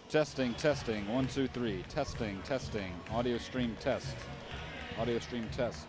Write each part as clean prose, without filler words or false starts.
Testing, testing. 1, 2, 3. Testing, testing. Audio stream test. Audio stream test.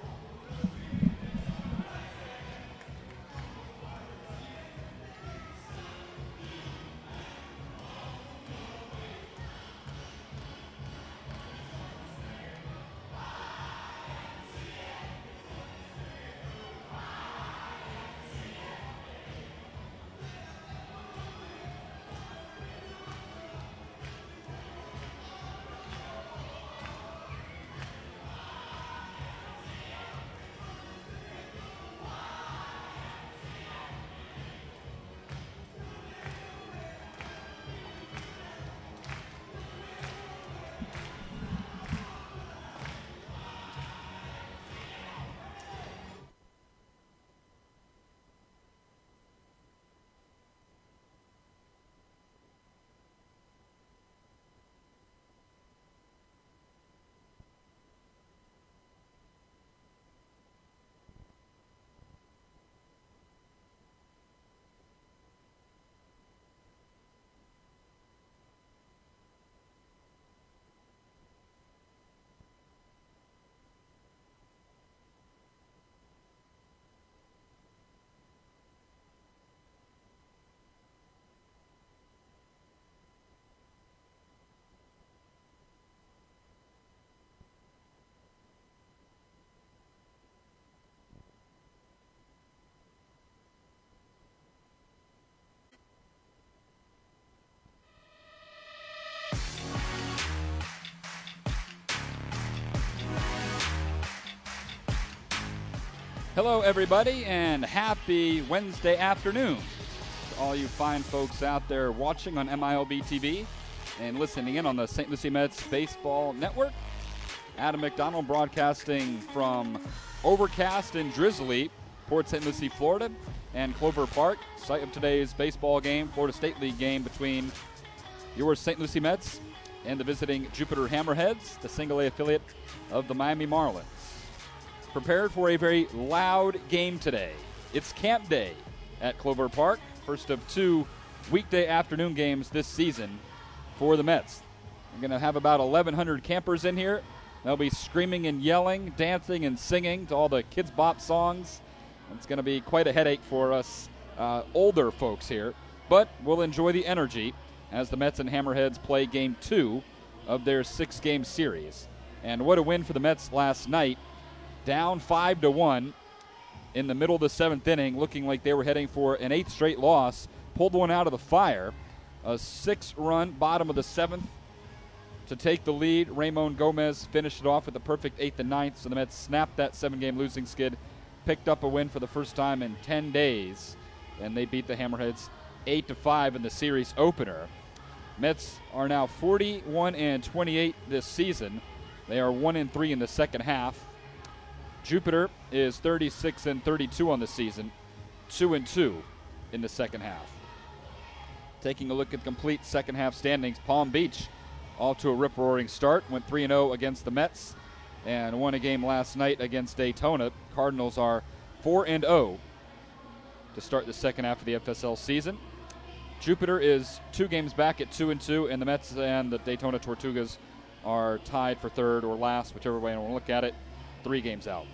Hello, everybody, and happy Wednesday afternoon to all you fine folks out there watching on MILB TV and listening in on the St. Lucie Mets Baseball Network. Adam McDonald broadcasting from overcast and drizzly Port St. Lucie, Florida, and Clover Park, site of today's baseball game, Florida State League game between your St. Lucie Mets and the visiting Jupiter Hammerheads, the single-A affiliate of the Miami Marlins. Prepared for a very loud game today. It's camp day at Clover Park, first of 2 weekday afternoon games this season for the Mets. We're going to have about 1,100 campers in here. They'll be screaming and yelling, dancing and singing to all the Kids Bop songs. It's going to be quite a headache for us older folks here, but we'll enjoy the energy as the Mets and Hammerheads play Game 2 of their 6-game series. And what a win for the Mets last night. Down 5-1 in the middle of the 7th inning, looking like they were heading for an 8th straight loss. Pulled one out of the fire. A 6-run bottom of the 7th to take the lead. Ramon Gomez finished it off with a perfect 8th and 9th, so the Mets snapped that 7-game losing skid, picked up a win for the first time in 10 days, and they beat the Hammerheads 8-5 in the series opener. Mets are now 41-28 this season. They are 1-3 in the second half. Jupiter is 36-32 on the season, 2-2 in the second half. Taking a look at complete second half standings, Palm Beach off to a rip-roaring start, went 3-0 against the Mets and won a game last night against Daytona. Cardinals are 4-0 to start the second half of the FSL season. Jupiter is 2 games back at 2-2, and the Mets and the Daytona Tortugas are tied for third or last, whichever way you want to look at it, 3 games out.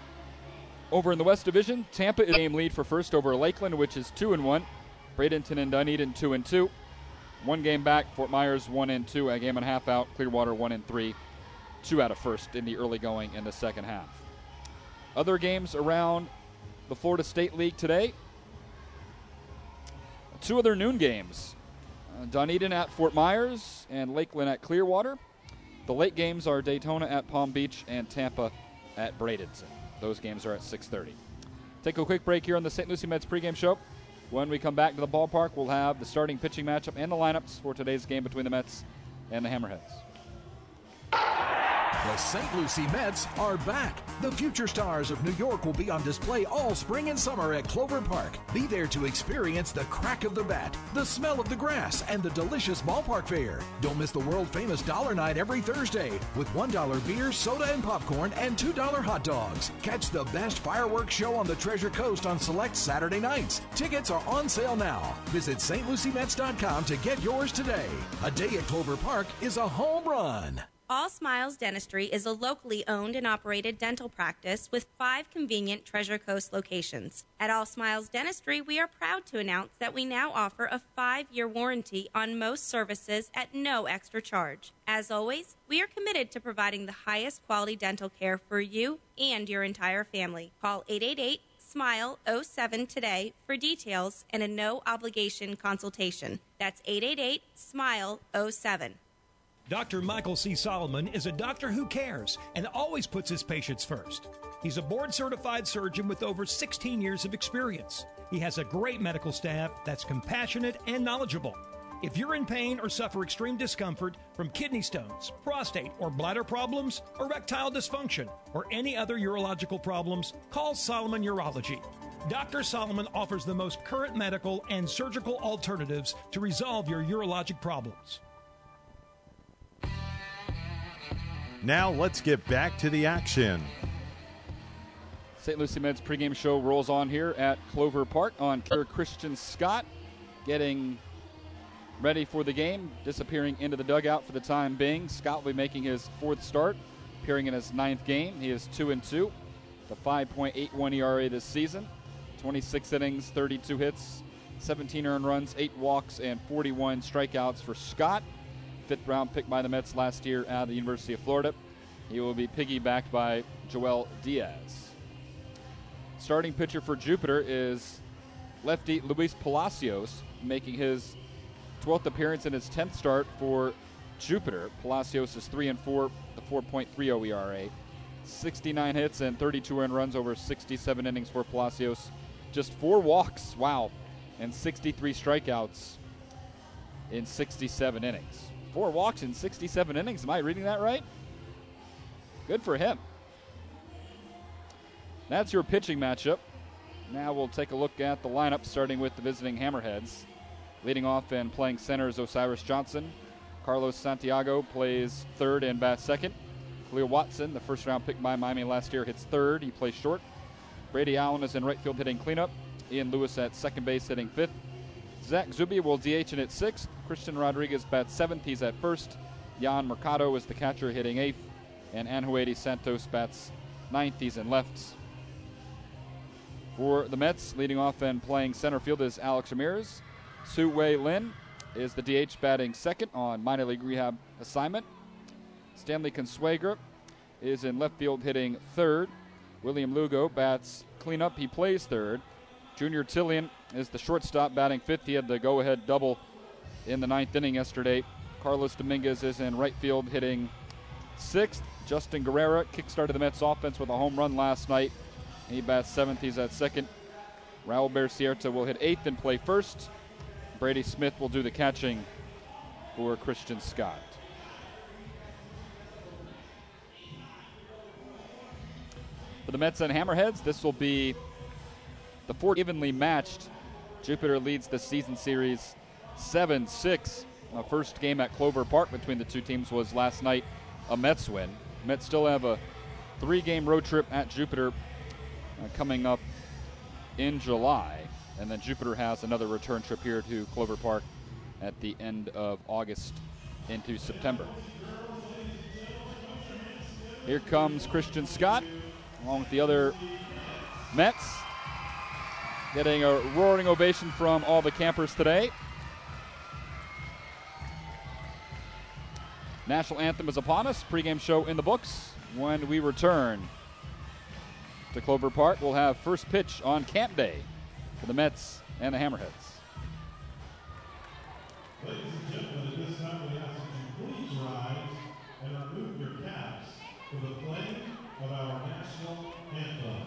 Over in the West Division, Tampa is a game lead for first over Lakeland, which is 2-1. Bradenton and Dunedin 2-2. 1 game back, Fort Myers 1-2, a game and a half out. Clearwater 1-3, 2 out of first in the early going in the second half. Other games around the Florida State League today. 2 other noon games. Dunedin at Fort Myers and Lakeland at Clearwater. The late games are Daytona at Palm Beach and Tampa at Bradenton. Those games are at 6:30. Take a quick break here on the St. Lucie Mets pregame show. When we come back to the ballpark, we'll have the starting pitching matchup and the lineups for today's game between the Mets and the Hammerheads. The St. Lucie Mets are back. The future stars of New York will be on display all spring and summer at Clover Park. Be there to experience the crack of the bat, the smell of the grass, and the delicious ballpark fare. Don't miss the world-famous Dollar Night every Thursday with $1 beer, soda, and popcorn, and $2 hot dogs. Catch the best fireworks show on the Treasure Coast on select Saturday nights. Tickets are on sale now. Visit stluciemets.com to get yours today. A day at Clover Park is a home run. All Smiles Dentistry is a locally owned and operated dental practice with 5 convenient Treasure Coast locations. At All Smiles Dentistry, we are proud to announce that we now offer a 5-year warranty on most services at no extra charge. As always, we are committed to providing the highest quality dental care for you and your entire family. Call 888-SMILE-07 today for details and a no-obligation consultation. That's 888-SMILE-07. Dr. Michael C. Solomon is a doctor who cares and always puts his patients first. He's a board-certified surgeon with over 16 years of experience. He has a great medical staff that's compassionate and knowledgeable. If you're in pain or suffer extreme discomfort from kidney stones, prostate or bladder problems, erectile dysfunction, or any other urological problems, call Solomon Urology. Dr. Solomon offers the most current medical and surgical alternatives to resolve your urologic problems. Now let's get back to the action. St. Lucie Mets pregame show rolls on here at Clover Park on Christian Scott getting ready for the game, disappearing into the dugout for the time being. Scott will be making his 4th start, appearing in his 9th game. He is 2-2, the 5.81 ERA this season, 26 innings, 32 hits, 17 earned runs, 8 walks, and 41 strikeouts for Scott. 5th round pick by the Mets last year out of the University of Florida. He will be piggybacked by Joel Diaz. Starting pitcher for Jupiter is lefty Luis Palacios, making his 12th appearance in his 10th start for Jupiter. Palacios is 3-4, the 4.30 ERA. 69 hits and 32 earned runs over 67 innings for Palacios. Just 4 walks, wow, and 63 strikeouts in 67 innings. 4 walks in 67 innings. Am I reading that right? Good for him. That's your pitching matchup. Now we'll take a look at the lineup, starting with the visiting Hammerheads. Leading off and playing center is Osiris Johnson. Carlos Santiago plays third and bats second. Khalil Watson, the first-round pick by Miami last year, hits third. He plays short. Brady Allen is in right field hitting cleanup. Ian Lewis at second base hitting fifth. Zach Zuby will DH in at 6th. Christian Rodriguez bats 7th. He's at 1st. Jan Mercado is the catcher hitting 8th. And Anjuedi Santos bats 9th. He's in left. For the Mets, leading off and playing center field is Alex Ramirez. Su Wei Lin is the DH batting 2nd on minor league rehab assignment. Stanley Consuegra is in left field hitting 3rd. William Lugo bats cleanup. He plays 3rd. Junior Tillian is the shortstop batting 5th. He had the go-ahead double in the 9th inning yesterday. Carlos Dominguez is in right field hitting 6th. Justin Guerrera kickstarted the Mets offense with a home run last night. He bats 7th. He's at 2nd. Raul Bercierta will hit 8th and play 1st. Brady Smith will do the catching for Christian Scott. For the Mets and Hammerheads, this will be the 4th evenly matched. Jupiter leads the season series 7-6. The first game at Clover Park between the two teams was last night a Mets win. Mets still have a 3-game road trip at Jupiter coming up in July. And then Jupiter has another return trip here to Clover Park at the end of August into September. Here comes Christian Scott along with the other Mets, getting a roaring ovation from all the campers today. National anthem is upon us. Pre-game show in the books. When we return to Clover Park, we'll have first pitch on camp day for the Mets and the Hammerheads. Ladies and gentlemen, at this time we ask that you please rise and remove your caps for the playing of our national anthem.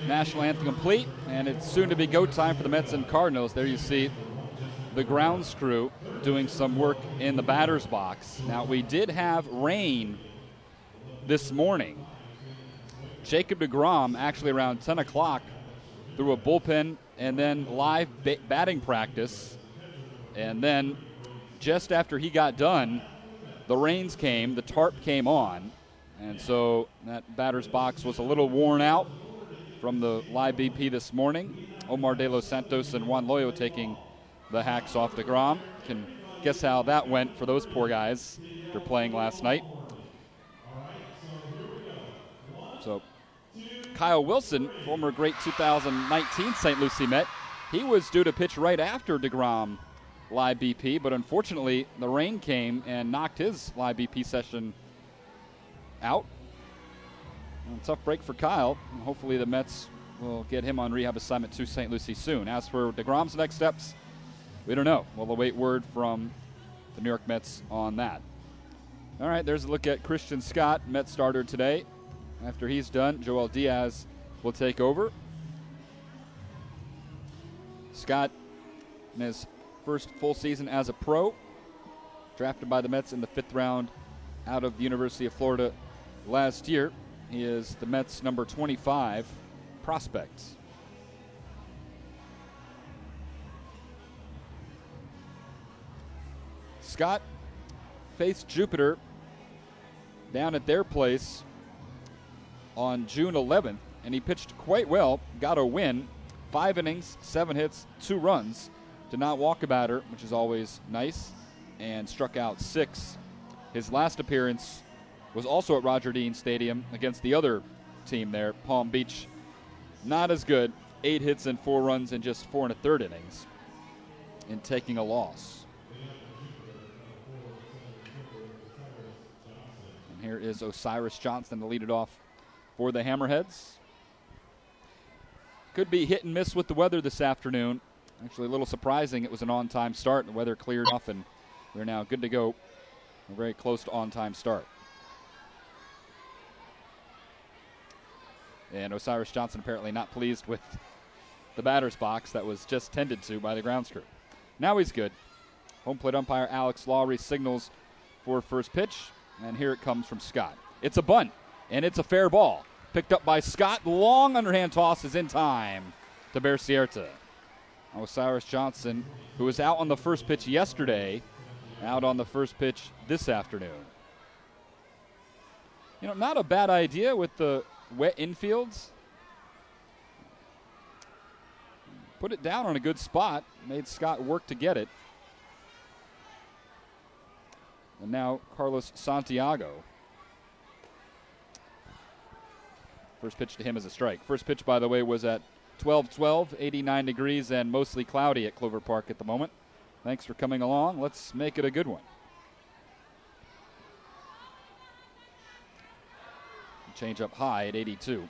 national anthem complete, and it's soon to be go time for the Mets and Cardinals. There you see the grounds crew doing some work in the batter's box. Now, we did have rain this morning. Jacob deGrom, actually around 10 o'clock, threw a bullpen and then live batting practice. And then just after he got done, the rains came, the tarp came on, and so that batter's box was a little worn out from the live BP this morning. Omar De Los Santos and Juan Loyo taking the hacks off deGrom. Can guess how that went for those poor guys after playing last night. So Kyle Wilson, former great 2019 St. Lucie Met, he was due to pitch right after deGrom live BP, but unfortunately the rain came and knocked his live BP session out. A tough break for Kyle. Hopefully the Mets will get him on rehab assignment to St. Lucie soon. As for deGrom's next steps, we don't know. We'll await word from the New York Mets on that. All right, there's a look at Christian Scott, Mets starter today. After he's done, Joel Diaz will take over. Scott, in his first full season as a pro, drafted by the Mets in the 5th round out of the University of Florida last year. He is the Mets' number 25 prospect. Scott faced Jupiter down at their place on June 11th, and he pitched quite well, got a win, 5 innings, 7 hits, 2 runs. Did not walk a batter, which is always nice, and struck out 6. His last appearance was also at Roger Dean Stadium against the other team there, Palm Beach. Not as good, 8 hits and 4 runs in just 4 1/3 innings in taking a loss. And here is Osiris Johnson to lead it off for the Hammerheads. Could be hit and miss with the weather this afternoon. Actually, a little surprising. It was an on-time start. The weather cleared off, and we're now good to go. A very close to on-time start. And Osiris Johnson apparently not pleased with the batter's box that was just tended to by the grounds crew. Now he's good. Home plate umpire Alex Lawry signals for first pitch, and here it comes from Scott. It's a bunt, and it's a fair ball. Picked up by Scott. Long underhand toss is in time to Bear Cierta. Osiris Johnson, who was out on the first pitch yesterday, out on the first pitch this afternoon. You know, not a bad idea with the wet infields. Put it down on a good spot. Made Scott work to get it. And now Carlos Santiago. First pitch to him is a strike. First pitch, by the way, was at 12-12, 89 degrees, and mostly cloudy at Clover Park at the moment. Thanks for coming along. Let's make it a good one. Change up high at 82.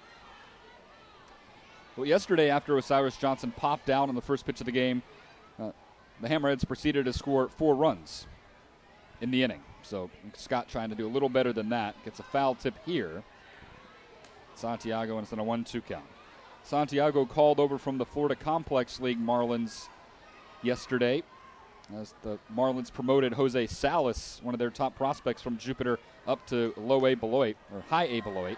Well, yesterday, after Osiris Johnson popped out on the first pitch of the game, the Hammerheads proceeded to score 4 runs in the inning. So Scott trying to do a little better than that. Gets a foul tip here. Santiago, and it's on a 1-2 count. Santiago called over from the Florida Complex League Marlins yesterday as the Marlins promoted Jose Salas, one of their top prospects from Jupiter, up to low A Beloit, or high A Beloit.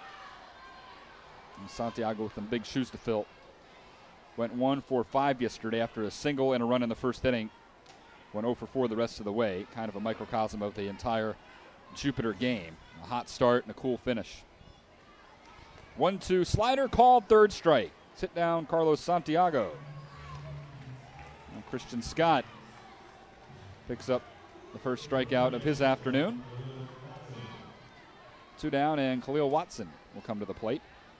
And Santiago with some big shoes to fill. Went 1-for-5 yesterday after a single and a run in the first inning. Went 0-for-4 the rest of the way. Kind of a microcosm of the entire Jupiter game. A hot start and a cool finish. 1-2 slider called, third strike. Sit down Carlos Santiago. And Christian Scott picks up the first strikeout of his afternoon. 2 down, and Khalil Watson will come to the plate.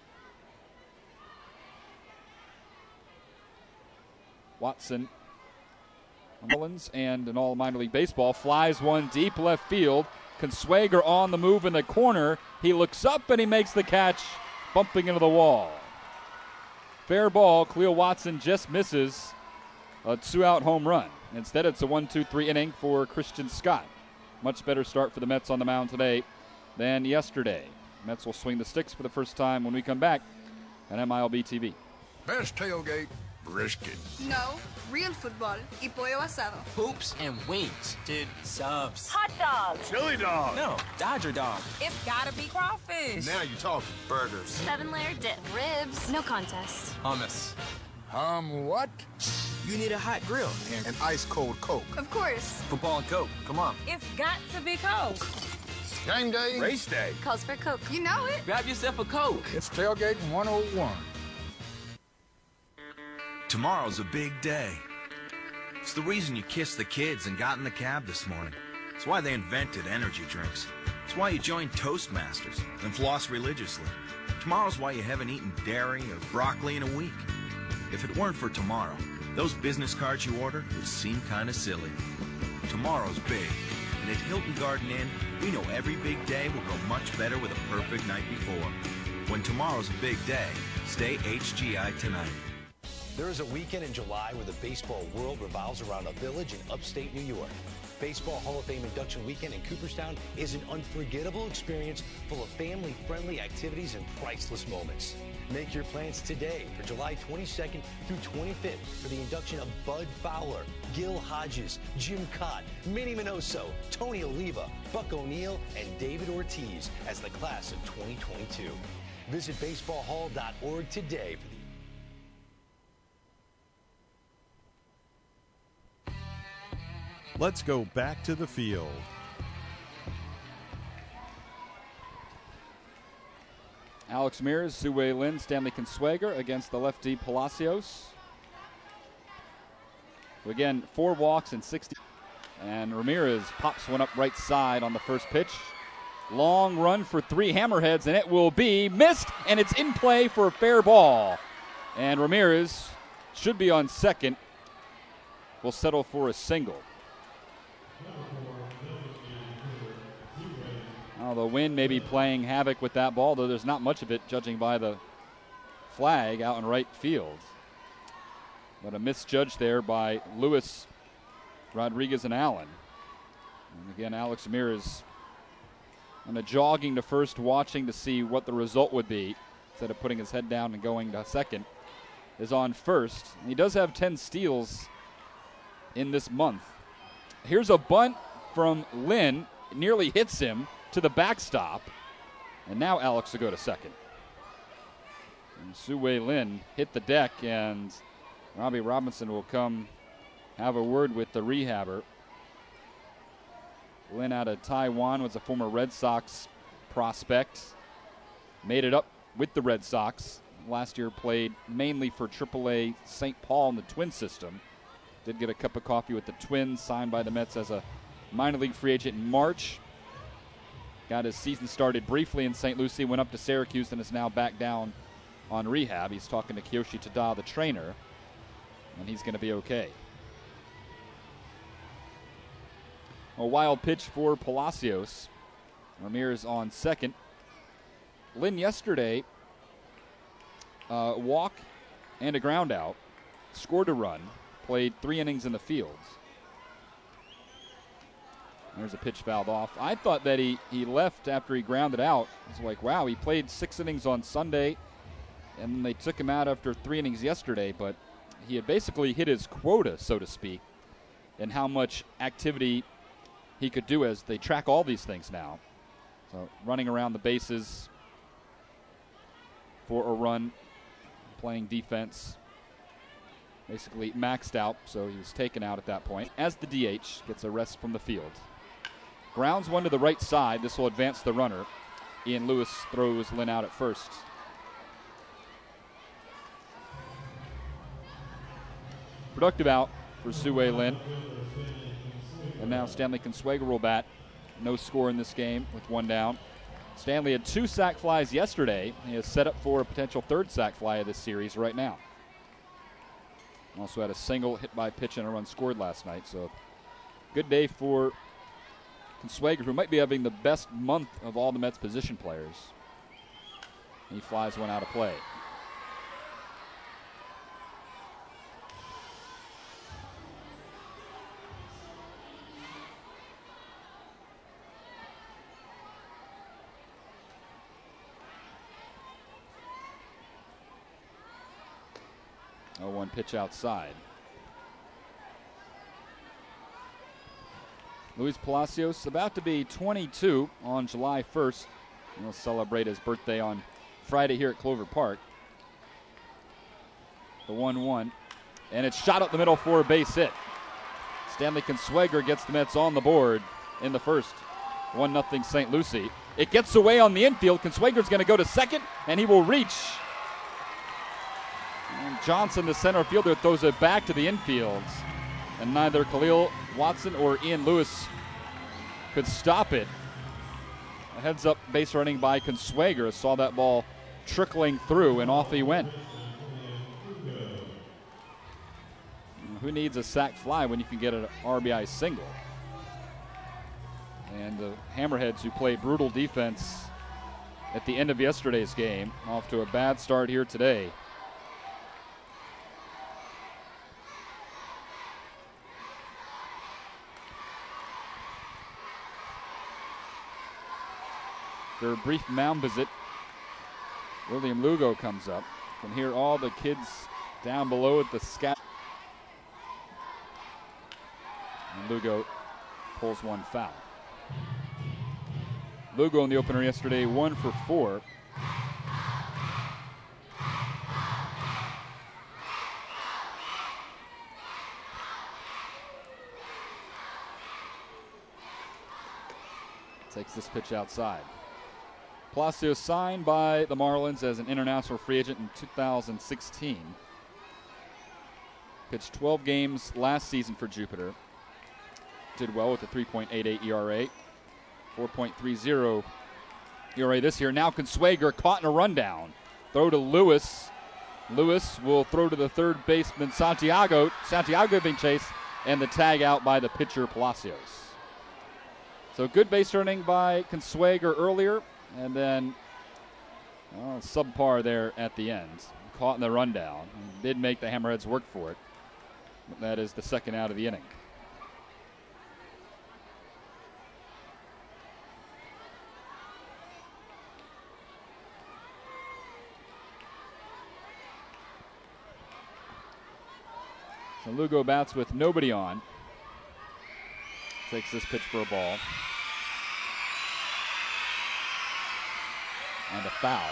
Watson, Mullins, and in all minor league baseball, flies one deep left field. Consuegra on the move in the corner. He looks up and he makes the catch, bumping into the wall. Fair ball. Khalil Watson just misses a 2-out home run. Instead, it's a 1-2-3 inning for Christian Scott. Much better start for the Mets on the mound today than yesterday. Mets will swing the sticks for the first time when we come back on MILB TV. Best tailgate, brisket. No, real football y pollo asado. Hoops and wings. Dude, subs. Hot dogs. Chili dog. No, Dodger dog. It's gotta be crawfish. Now you're talking. Burgers. 7-layer dip. Ribs. No contest. Hummus. What? You need a hot grill. And ice cold Coke. Of course. Football and Coke. Come on. It's got to be Coke. Game day. Race day. Calls for Coke. You know it. Grab yourself a Coke. It's tailgate 101. Tomorrow's a big day. It's the reason you kissed the kids and got in the cab this morning. It's why they invented energy drinks. It's why you joined Toastmasters and floss religiously. Tomorrow's why you haven't eaten dairy or broccoli in a week. If it weren't for tomorrow, those business cards you order would seem kind of silly. Tomorrow's big, and at Hilton Garden Inn, we know every big day will go much better with a perfect night before. When tomorrow's a big day, stay HGI tonight. There is a weekend in July where the baseball world revolves around a village in upstate New York. Baseball Hall of Fame induction weekend in Cooperstown is an unforgettable experience full of family-friendly activities and priceless moments. Make your plans today for July 22nd through 25th for the induction of Bud Fowler, Gil Hodges, Jim Cott, Minnie Minoso, Tony Oliva, Buck O'Neill, and David Ortiz as the class of 2022. Visit baseballhall.org today for the Let's go back to the field. Alex Mears, Sue Lin, Stanley Conswager against the lefty Palacios. Again, 4 walks and 60. And Ramirez pops one up right side on the first pitch. Long run for 3 hammerheads, and it will be missed, and it's in play for a fair ball. And Ramirez should be on second. Will settle for a single. Oh, the wind may be playing havoc with that ball, though there's not much of it, judging by the flag out in right field. But a misjudge there by Lewis, Rodriguez, and Allen. And again, Alex Ramirez on a jogging to first, watching to see what the result would be, instead of putting his head down and going to second, is on first. And he does have 10 steals in this month. Here's a bunt from Lynn. It nearly hits him to the backstop. And now Alex will go to second. And Sue Lin hit the deck, and Robbie Robinson will come have a word with the rehabber. Lin out of Taiwan, was a former Red Sox prospect. Made it up with the Red Sox. Last year played mainly for AAA St. Paul in the Twin system. Did get a cup of coffee with the Twins, signed by the Mets as a minor league free agent in March. Got his season started briefly in St. Lucie, went up to Syracuse, and is now back down on rehab. He's talking to Kiyoshi Tada, the trainer, and he's going to be okay. A wild pitch for Palacios. Ramirez on second. Lynn yesterday, walk and a ground out, scored a run, played 3 innings in the field. There's a pitch fouled off. I thought that he left after he grounded out. It's like, wow, he played 6 innings on Sunday, and they took him out after 3 innings yesterday, but he had basically hit his quota, so to speak, and how much activity he could do as they track all these things now. So running around the bases for a run, playing defense, basically maxed out, so he was taken out at that point. As the DH gets a rest from the field. Grounds one to the right side. This will advance the runner. Ian Lewis throws Lynn out at first. Productive out for Sue Lin. And now Stanley Conswager will bat. No score in this game with 1 down. Stanley had 2 sac flies yesterday. He is set up for a potential 3rd sac fly of this series right now. Also had a single, hit by pitch, and a run scored last night. So good day for Conswager, who might be having the best month of all the Mets position players. He flies one out of play. 0-1 pitch outside. Luis Palacios about to be 22 on July 1st. He'll celebrate his birthday on Friday here at Clover Park. The 1-1. And it's shot up the middle for a base hit. Stanley Consuegra gets the Mets on the board in the first. 1-0 St. Lucie. It gets away on the infield. Consuegra's going to go to second, and he will reach. And Johnson, the center fielder, throws it back to the infield. And neither Khalil Watson or Ian Lewis could stop it. A heads-up base running by Consuegra. Saw that ball trickling through, and off he went. Who needs a sac fly when you can get an RBI single? And the Hammerheads, who played brutal defense at the end of yesterday's game, off to a bad start here today. After a brief mound visit, William Lugo comes up. You can hear all the kids down below at the scout. And Lugo pulls one foul. Lugo in the opener yesterday, 1 for 4. Takes this pitch outside. Palacios signed by the Marlins as an international free agent in 2016. Pitched 12 games last season for Jupiter. Did well with a 3.88 ERA. 4.30 ERA this year. Now Consuegra caught in a rundown. Throw to Lewis. Lewis will throw to the third baseman Santiago. Santiago giving chase, and the tag out by the pitcher Palacios. So good base running by Consuegra earlier, and then subpar there at the end. Caught in the rundown. Did make the Hammerheads work for it. But that is the second out of the inning. So Lugo bats with nobody on. Takes this pitch for a ball. And a foul.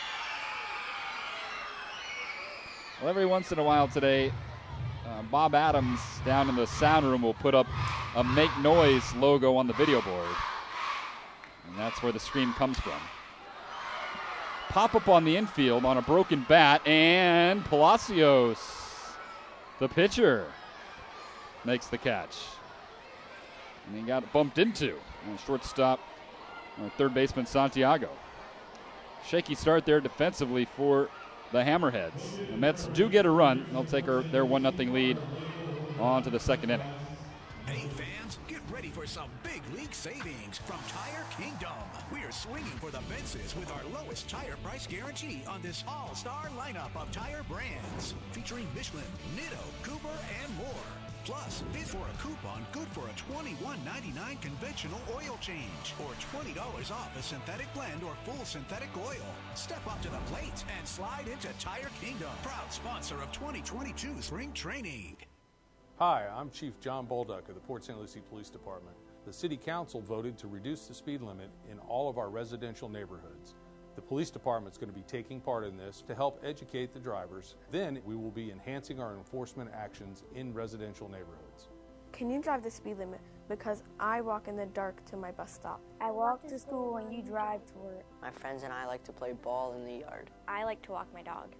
Well, every once in a while today, Bob Adams down in the sound room will put up a Make Noise logo on the video board. And that's where the scream comes from. Pop up on the infield on a broken bat, and Palacios, the pitcher, makes the catch. And he got bumped into. And shortstop, third baseman Santiago. Shaky start there defensively for the Hammerheads. The Mets do get a run. They'll take their 1-0 lead on to the second inning. Hey fans, get ready for some big league savings from Tire Kingdom. We are swinging for the fences with our lowest tire price guarantee on this all-star lineup of tire brands, featuring Michelin, Nitto, Cooper, and more. Plus, bid for a coupon good for a $21.99 conventional oil change or $20 off a synthetic blend or full synthetic oil. Step up to the plate and slide into Tire Kingdom, proud sponsor of 2022 spring training. Hi, I'm Chief John Bolduc of the Port St. Lucie Police Department. The City Council voted to reduce the speed limit in all of our residential neighborhoods. The police department is going to be taking part in this to help educate the drivers. Then we will be enhancing our enforcement actions in residential neighborhoods. Can you drive the speed limit? Because I walk in the dark to my bus stop. I walk to school when you drive to work. My friends and I like to play ball in the yard. I like to walk my dog.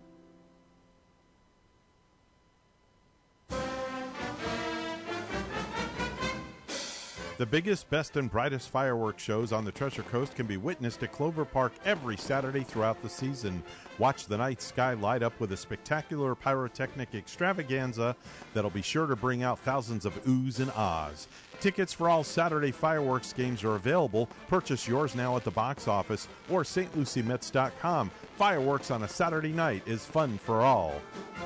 The biggest, best, and brightest fireworks shows on the Treasure Coast can be witnessed at Clover Park every Saturday throughout the season. Watch the night sky light up with a spectacular pyrotechnic extravaganza that'll be sure to bring out thousands of oohs and ahs. Tickets for all Saturday fireworks games are available. Purchase yours now at the box office or stluciemets.com. Fireworks on a Saturday night is fun for all.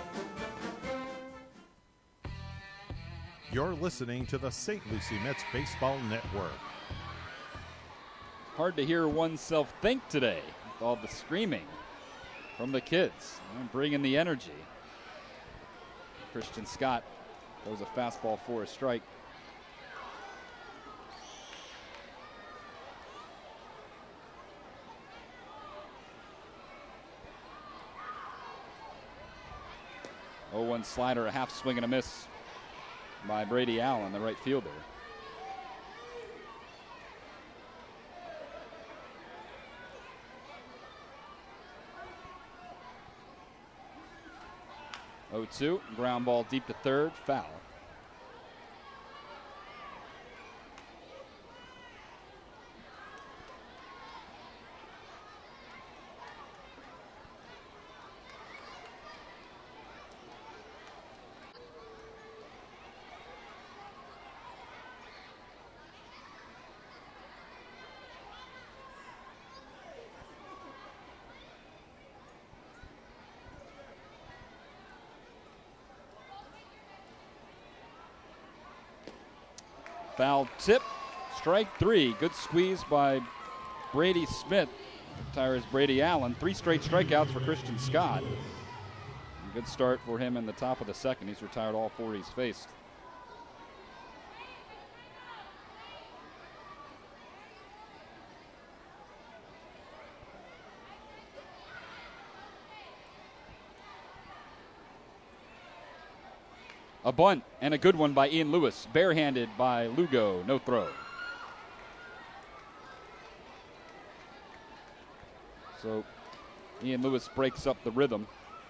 You're listening to the St. Lucie Mets Baseball Network. Hard to hear oneself think today with all the screaming from the kids and bringing the energy. Christian Scott throws a fastball for a strike. Oh, 1 slider, a half swing and a miss by Brady Allen, the right fielder. Oh, 2, ground ball deep to third, foul. Foul tip, strike 3. Good squeeze by Brady Smith. Retires Brady Allen. 3 straight strikeouts for Christian Scott. Good start for him in the top of the second. He's retired all 4 he's faced. A bunt and a good one by Ian Lewis. Barehanded by Lugo. No throw. So Ian Lewis breaks up the rhythm.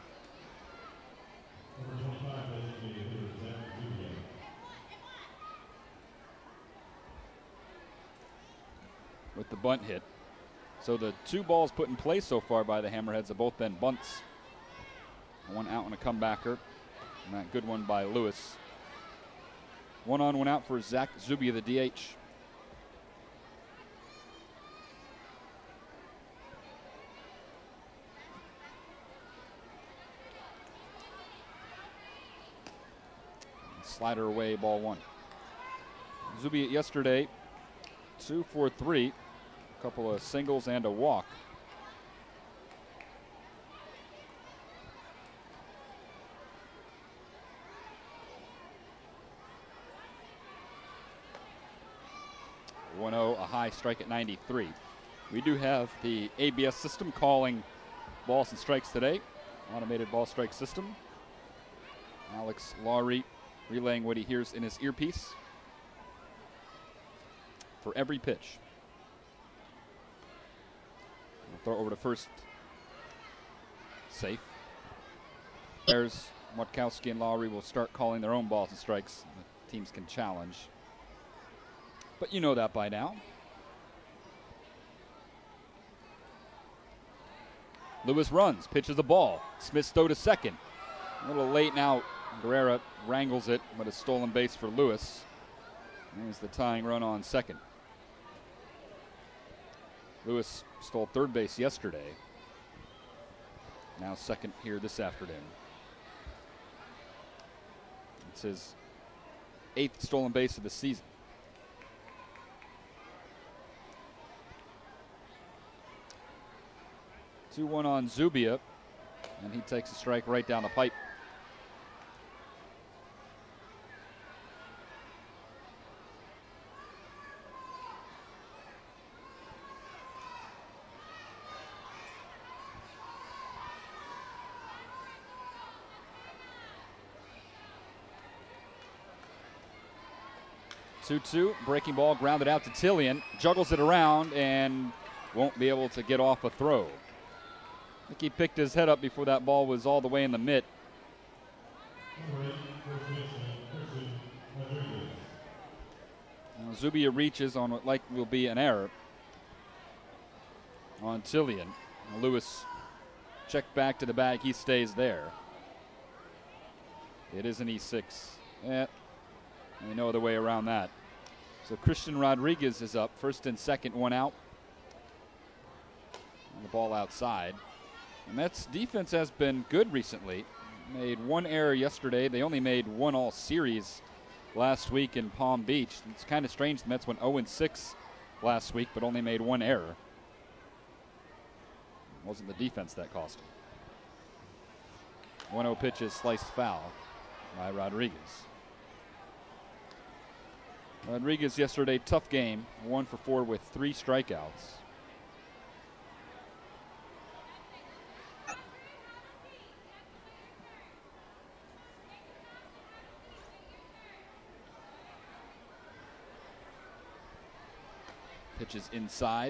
With the bunt hit. So the 2 balls put in play so far by the Hammerheads have both been bunts. 1 out and a comebacker. And that good one by Lewis. 1 on, 1 out for Zach Zubia, the DH. Slider away, ball 1. Zubia yesterday, 2 for 3. A couple of singles and a walk. A high strike at 93. We do have the ABS system calling balls and strikes today. Automated ball strike system. Alex Lowry relaying what he hears in his earpiece for every pitch. We'll throw it over to first. Safe. There's Motkowski and Lowry will start calling their own balls and strikes. The teams can challenge. But you know that by now. Lewis runs, pitches the ball. Smith's throw to second. A little late now. Guerrera wrangles it, but a stolen base for Lewis. There's the tying run on second. Lewis stole third base yesterday. Now second here this afternoon. It's his 8th stolen base of the season. 2-1 on Zubia, and he takes a strike right down the pipe. Two, breaking ball grounded out to Tillian, juggles it around and won't be able to get off a throw. I think he picked his head up before that ball was all the way in the mitt. Now Zubia reaches on what will be an error on Tillian. Now Lewis checked back to the bag. He stays there. It is an E6. No other way around that. So Christian Rodriguez is up. First and second, 1 out. And the ball outside. The Mets defense has been good recently. Made 1 error yesterday. They only made 1 all series last week in Palm Beach. It's kind of strange. The Mets went 0-6 last week, but only made 1 error. It wasn't the defense that cost them. 1-0 pitch is sliced foul. by Rodriguez. Rodriguez yesterday, tough game, 1 for 4 with 3 strikeouts. Pitches inside.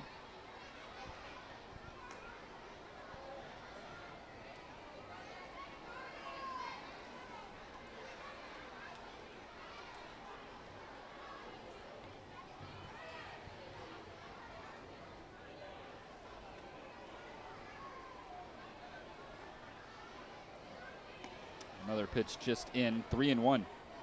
Another pitch just in, 3-1.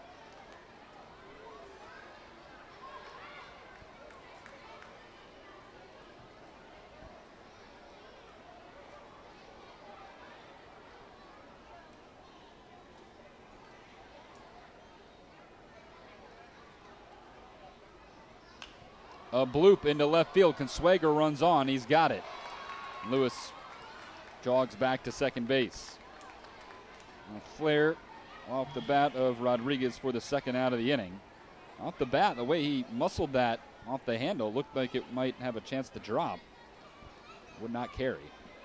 A bloop into left field. Consuegra runs on. He's got it. Lewis jogs back to second base. A flare off the bat of Rodriguez for the second out of the inning. Off the bat, the way he muscled that off the handle looked like it might have a chance to drop. Would not carry.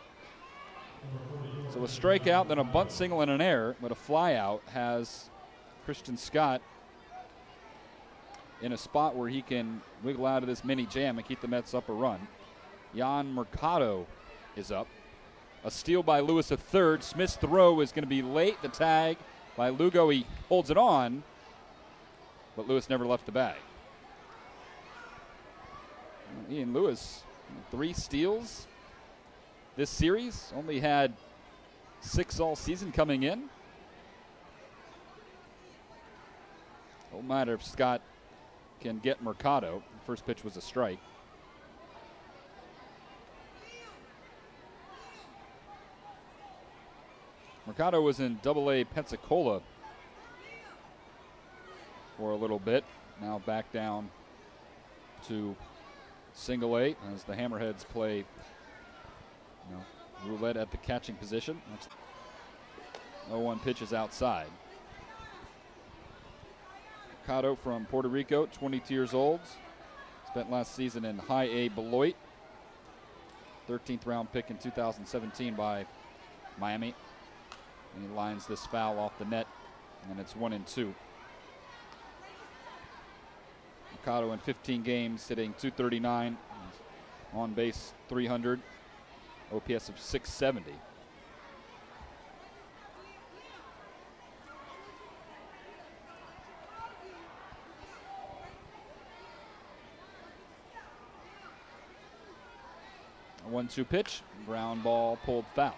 So a strikeout, then a bunt single and an error, but a flyout has Christian Scott in a spot where he can wiggle out of this mini jam and keep the Mets up a run. Jan Mercado is up. A steal by Lewis at third. Smith's throw is going to be late. The tag by Lugo. He holds it on, but Lewis never left the bag. Ian Lewis, 3 steals this series. Only had 6 all season coming in. Won't matter if Scott can get Mercado. The first pitch was a strike. Mercado was in Double-A Pensacola for a little bit. Now back down to Single-A as the Hammerheads play roulette at the catching position. 0-1 pitch is outside. Mercado from Puerto Rico, 22 years old. Spent last season in High A Beloit. 13th round pick in 2017 by Miami. And he lines this foul off the net, and it's 1-2. Mercado in 15 games, hitting .239, on base .300, OPS of .670. A 1-2 pitch, ground ball pulled foul.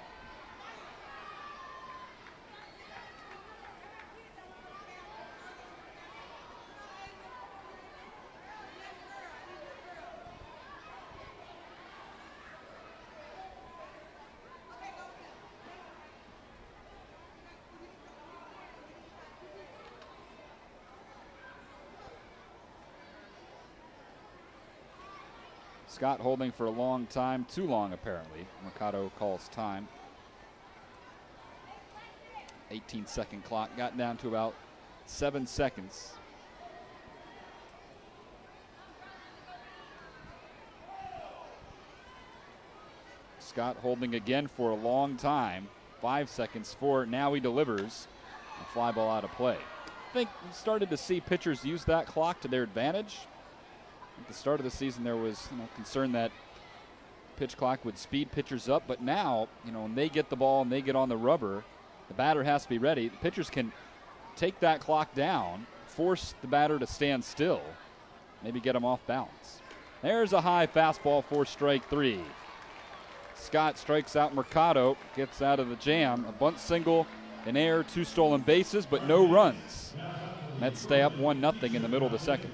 Scott holding for a long time, too long apparently. Mercado calls time. 18-second clock, got down to about 7 seconds. Scott holding again for a long time. 5 seconds for, now he delivers. A fly ball out of play. I think we started to see pitchers use that clock to their advantage. At the start of the season, there was concern that pitch clock would speed pitchers up, but now, when they get the ball and they get on the rubber, the batter has to be ready. The pitchers can take that clock down, force the batter to stand still, maybe get him off balance. There's a high fastball for strike 3. Scott strikes out Mercado, gets out of the jam. A bunt single, an error, 2 stolen bases, but no runs. Mets stay up 1-0 in the middle of the second.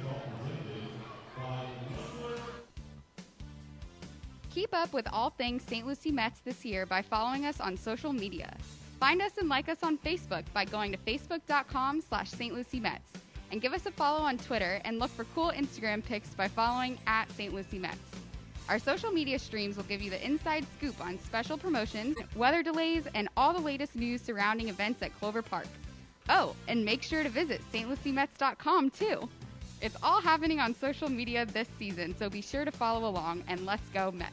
Keep up with all things St. Lucie Mets this year by following us on social media. Find us and like us on Facebook by going to facebook.com/St. Lucie Mets. And give us a follow on Twitter and look for cool Instagram pics by following @St. Lucie Mets. Our social media streams will give you the inside scoop on special promotions, weather delays, and all the latest news surrounding events at Clover Park. Oh, and make sure to visit stluciemets.com too. It's all happening on social media this season, so be sure to follow along, and let's go Mets.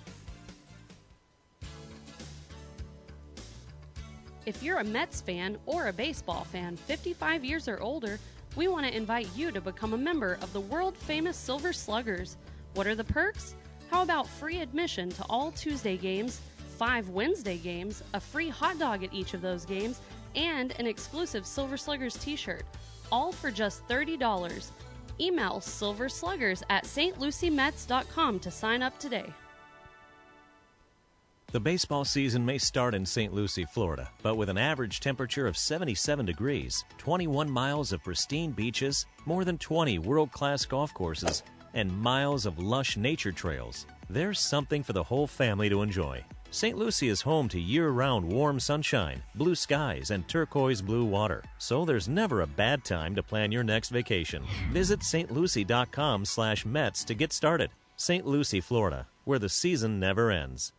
If you're a Mets fan or a baseball fan 55 years or older, we want to invite you to become a member of the world-famous Silver Sluggers. What are the perks? How about free admission to all Tuesday games, 5 Wednesday games, a free hot dog at each of those games, and an exclusive Silver Sluggers t-shirt, all for just $30. Email silversluggers@stluciemets.com to sign up today. The baseball season may start in St. Lucie, Florida, but with an average temperature of 77 degrees, 21 miles of pristine beaches, more than 20 world-class golf courses, and miles of lush nature trails, there's something for the whole family to enjoy. St. Lucie is home to year-round warm sunshine, blue skies, and turquoise blue water, so there's never a bad time to plan your next vacation. Visit stlucie.com/Mets to get started. St. Lucie, Florida, where the season never ends.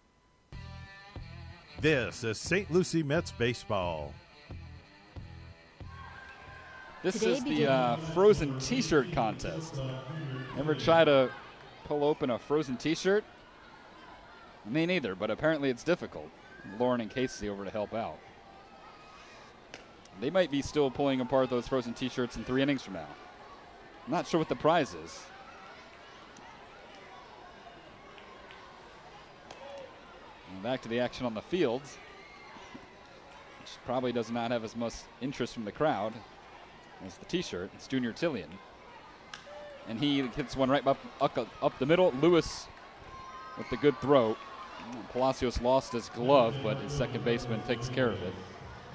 This is St. Lucie Mets baseball. This is the frozen t-shirt contest. Ever try to pull open a frozen t-shirt? Me neither, but apparently it's difficult. Lauren and Casey over to help out. They might be still pulling apart those frozen t-shirts in 3 innings from now. I'm not sure what the prize is. And back to the action on the field, which probably does not have as much interest from the crowd as the t-shirt. It's Junior Tillian. And he hits one right up the middle. Lewis with the good throw. Palacios lost his glove, but his second baseman takes care of it.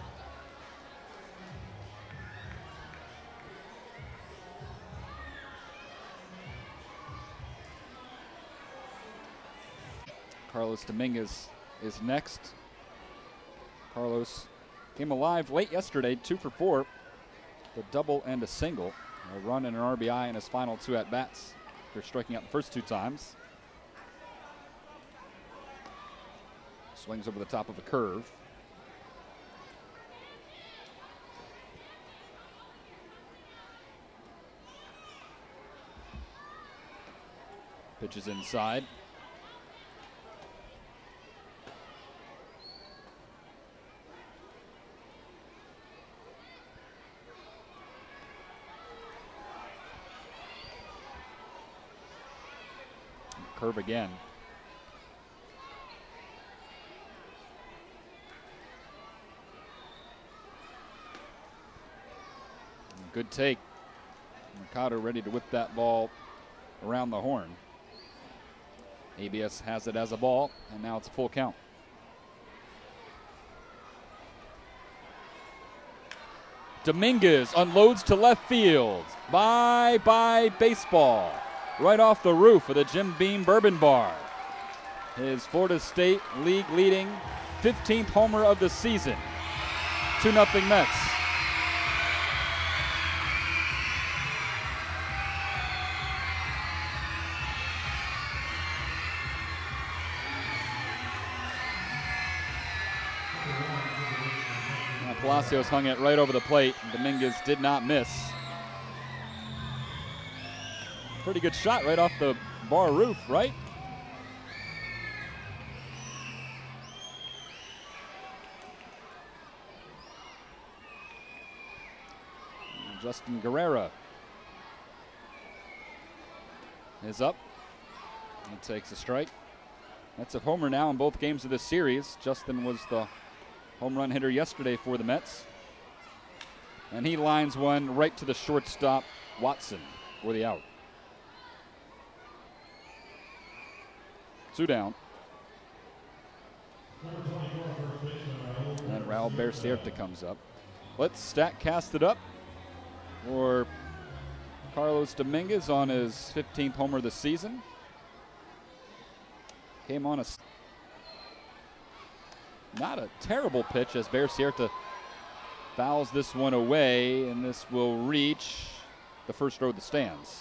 Carlos Dominguez is next. Carlos came alive late yesterday, 2 for 4. A double and a single. A run and an RBI in his final 2 at-bats. After striking out the first 2 times. Swings over the top of a curve. Pitches inside. Curve again. Good take. Mercado ready to whip that ball around the horn. ABS has it as a ball, and now it's a full count. Dominguez unloads to left field. Bye-bye baseball. Right off the roof of the Jim Beam Bourbon Bar. His Florida State League leading 15th homer of the season. 2-0 Mets. Palacios hung it right over the plate. Dominguez did not miss. Pretty good shot right off the bar roof, right? And Justin Guerrera is up. He takes a strike. That's a homer now in both games of this series. Justin was the home run hitter yesterday for the Mets. And he lines one right to the shortstop, Watson, for the out. 2 down. And Raul Bercierta comes up. Let's cast it up for Carlos Dominguez on his 15th homer of the season. Came on not a terrible pitch as Bercierta fouls this one away, and this will reach the first row of the stands.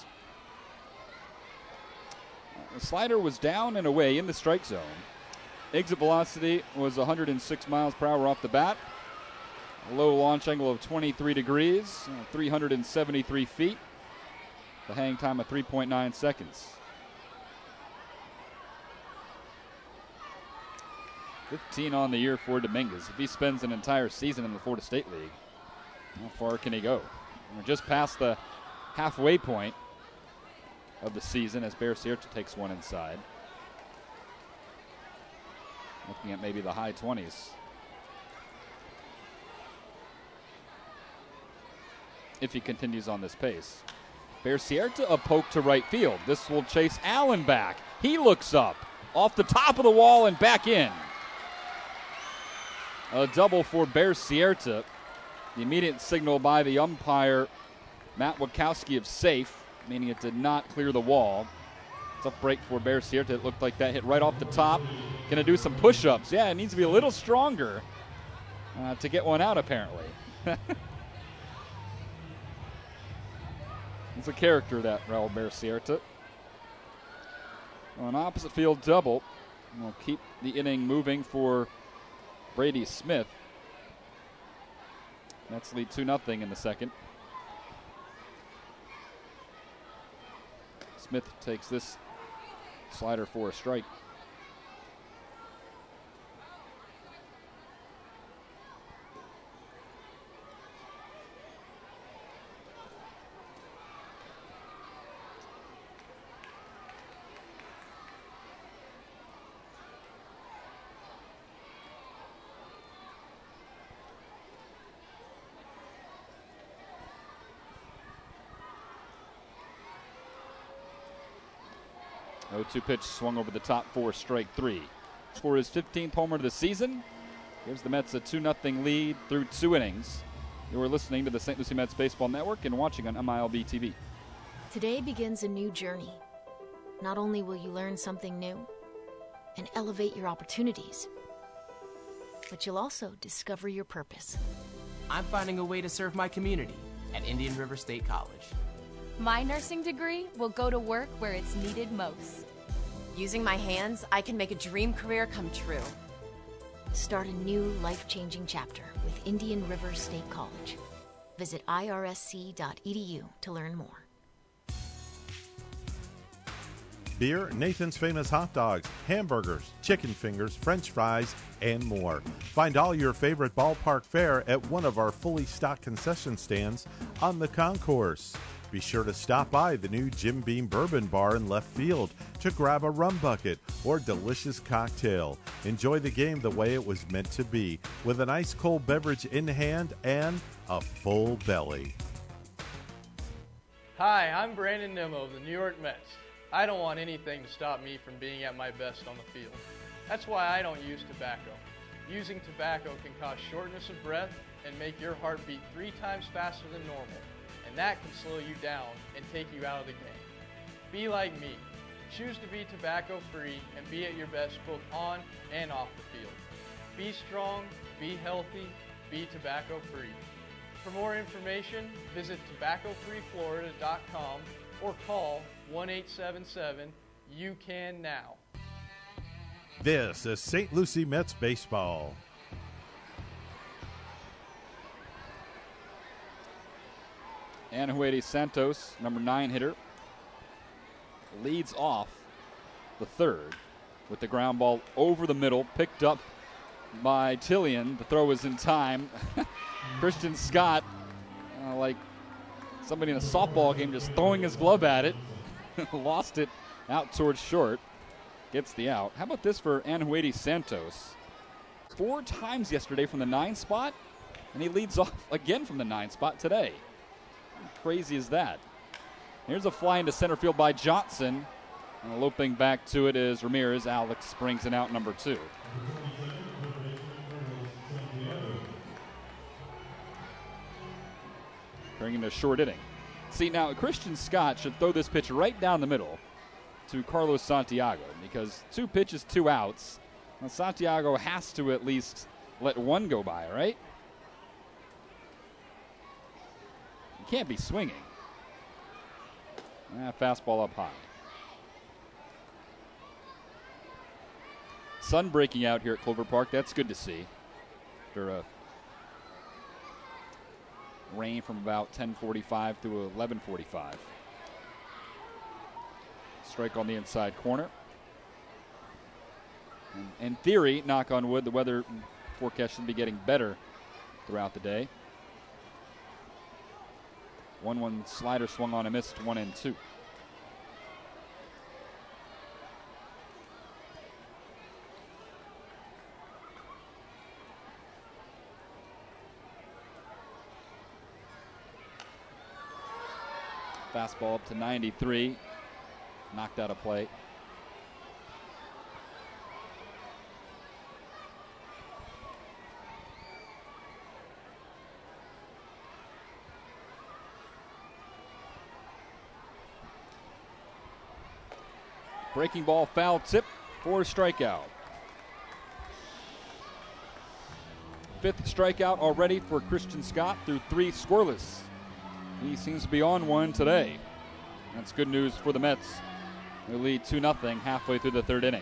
The slider was down and away in the strike zone. Exit velocity was 106 miles per hour off the bat. A low launch angle of 23 degrees, 373 feet. The hang time of 3.9 seconds. 15 on the year for Dominguez. If he spends an entire season in the Florida State League, how far can he go? We're just past the halfway point of the season as Bear Cierta takes one inside. Looking at maybe the high 20s. If he continues on this pace. Bear Cierta, a poke to right field. This will chase Allen back. He looks up off the top of the wall and back in. A double for Bear Cierta. The immediate signal by the umpire, Matt Wachowski, of safe, meaning it did not clear the wall. It's a break for Bear Cierta. It looked like that hit right off the top. Going to do some push-ups. Yeah, it needs to be a little stronger to get one out, apparently. It's a character, that Raul Bear Cierta. An opposite field double will keep the inning moving for Brady Smith. Mets lead 2-0 in the second. Smith takes this slider for a strike. The 0-2 pitch swung over the top for strike three. For his 15th homer of the season, gives the Mets a 2-0 lead through 2 innings. You are listening to the St. Lucie Mets Baseball Network and watching on MILB TV. Today begins a new journey. Not only will you learn something new and elevate your opportunities, but you'll also discover your purpose. I'm finding a way to serve my community at Indian River State College. My nursing degree will go to work where it's needed most. Using my hands, I can make a dream career come true. Start a new life-changing chapter with Indian River State College. Visit irsc.edu to learn more. Beer, Nathan's Famous Hot Dogs, hamburgers, chicken fingers, French fries, and more. Find all your favorite ballpark fare at one of our fully stocked concession stands on the concourse. Be sure to stop by the new Jim Beam Bourbon Bar in left field to grab a rum bucket or delicious cocktail. Enjoy the game the way it was meant to be, with an ice cold beverage in hand and a full belly. Hi, I'm Brandon Nimmo of the New York Mets. I don't want anything to stop me from being at my best on the field. That's why I don't use tobacco. Using tobacco can cause shortness of breath and make your heart beat 3 times faster than normal. And that can slow you down and take you out of the game. Be like me. Choose to be tobacco-free and be at your best both on and off the field. Be strong, be healthy, be tobacco-free. For more information, visit tobaccofreeflorida.com or call 1-877-YOU-CAN-NOW. This is St. Lucie Mets Baseball. Anahuete Santos, number 9 hitter, leads off the third with the ground ball over the middle, picked up by Tillian. The throw was in time. Christian Scott, like somebody in a softball game, just throwing his glove at it. Lost it out towards short. Gets the out. How about this for Anahuete Santos? 4 times yesterday from the 9 spot, and he leads off again from the 9 spot today. How crazy is that? Here's a fly into center field by Johnson. And looping back to it is Ramirez. Alex brings it out, number 2. Bringing a short inning. See, now Christian Scott should throw this pitch right down the middle to Carlos Santiago, because 2 pitches, 2 outs. Now Santiago has to at least let one go by, right? You can't be swinging. Fastball up high. Sun breaking out here at Clover Park. That's good to see. After a Rain from about 10:45 to 11:45. Strike on the inside corner. And in theory, knock on wood, the weather forecast should be getting better throughout the day. 1-1 slider swung on and missed, 1-2. Fastball up to 93. Knocked out of play. Breaking ball, foul tip for a strikeout. Fifth strikeout already for Christian Scott through 3 scoreless. He seems to be on one today. That's good news for the Mets. They lead 2-0 halfway through the 3rd inning.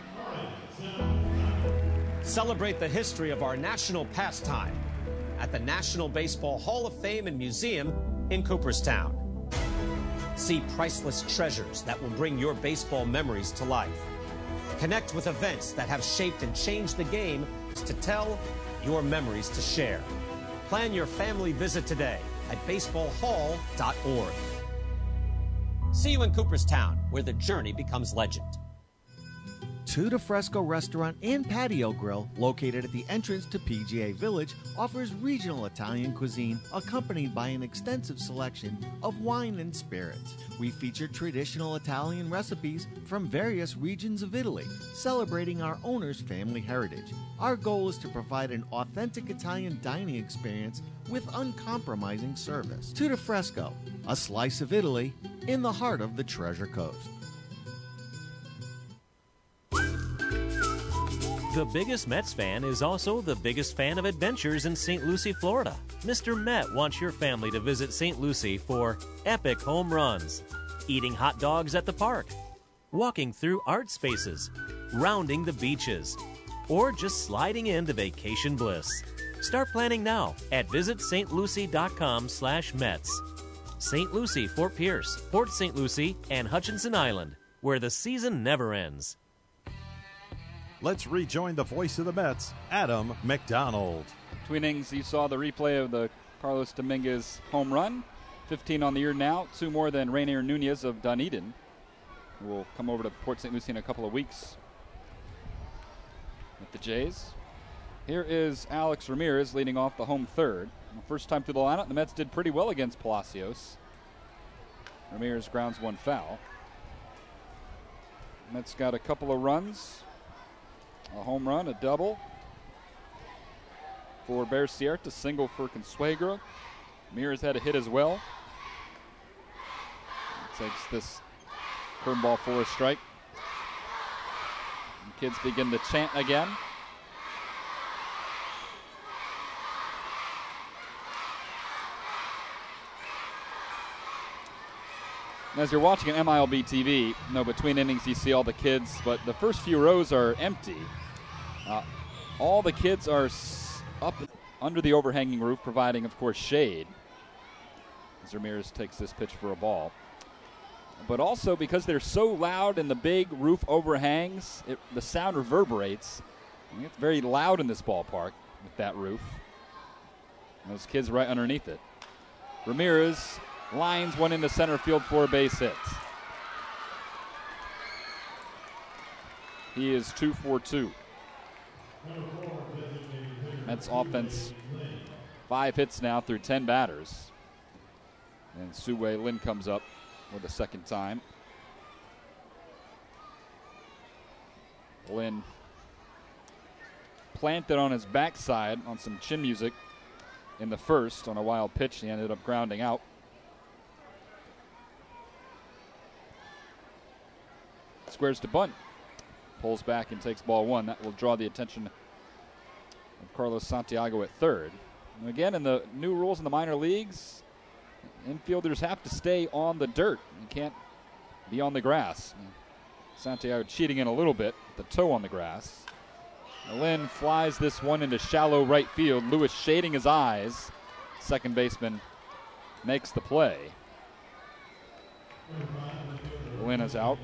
Celebrate the history of our national pastime at the National Baseball Hall of Fame and Museum in Cooperstown. See priceless treasures that will bring your baseball memories to life. Connect with events that have shaped and changed the game to tell, your memories to share. Plan your family visit today at baseballhall.org. See you in Cooperstown, where the journey becomes legend. Tutti Fresco Restaurant and Patio Grill, located at the entrance to PGA Village, offers regional Italian cuisine accompanied by an extensive selection of wine and spirits. We feature traditional Italian recipes from various regions of Italy, celebrating our owner's family heritage. Our goal is to provide an authentic Italian dining experience with uncompromising service. Tutti Fresco, a slice of Italy in the heart of the Treasure Coast. The biggest Mets fan is also the biggest fan of adventures in St. Lucie, Florida. Mr. Met wants your family to visit St. Lucie for epic home runs, eating hot dogs at the park, walking through art spaces, rounding the beaches, or just sliding into vacation bliss. Start planning now at visitstlucie.com/Mets. St. Lucie, Fort Pierce, Port St. Lucie, and Hutchinson Island, where the season never ends. Let's rejoin the voice of the Mets, Adam McDonald. Between innings, you saw the replay of the Carlos Dominguez home run. 15 on the year now, 2 more than Rainier Nunez of Dunedin, who will come over to Port St. Lucie in a couple of weeks with the Jays. Here is Alex Ramirez leading off the home third. First time through the lineup, the Mets did pretty well against Palacios. Ramirez grounds one foul. Mets got a couple of runs. A home run, a double for Bercierta, single for Consuegra. Ramirez had a hit as well. Takes this curveball for a strike. And kids begin to chant again. And as you're watching an MILB TV, between innings you see all the kids, but the first few rows are empty. All the kids are up under the overhanging roof, providing, of course, shade. As Ramirez takes this pitch for a ball. But also because they're so loud and the big roof overhangs, the sound reverberates. It's very loud in this ballpark with that roof. And those kids right underneath it. Ramirez lines one into center field for a base hit. He is 2 for 2. Mets offense, 5 hits now through 10 batters. And Sue Lin comes up for the second time. Lin planted on his backside on some chin music in the first on a wild pitch. He ended up grounding out. Squares to bunt. Pulls back and takes ball 1. That will draw the attention of Carlos Santiago at third. And again, in the new rules in the minor leagues, infielders have to stay on the dirt. You can't be on the grass. Santiago cheating in a little bit, the toe on the grass. Lynn flies this one into shallow right field. Lewis shading his eyes. Second baseman makes the play. Lynn is out.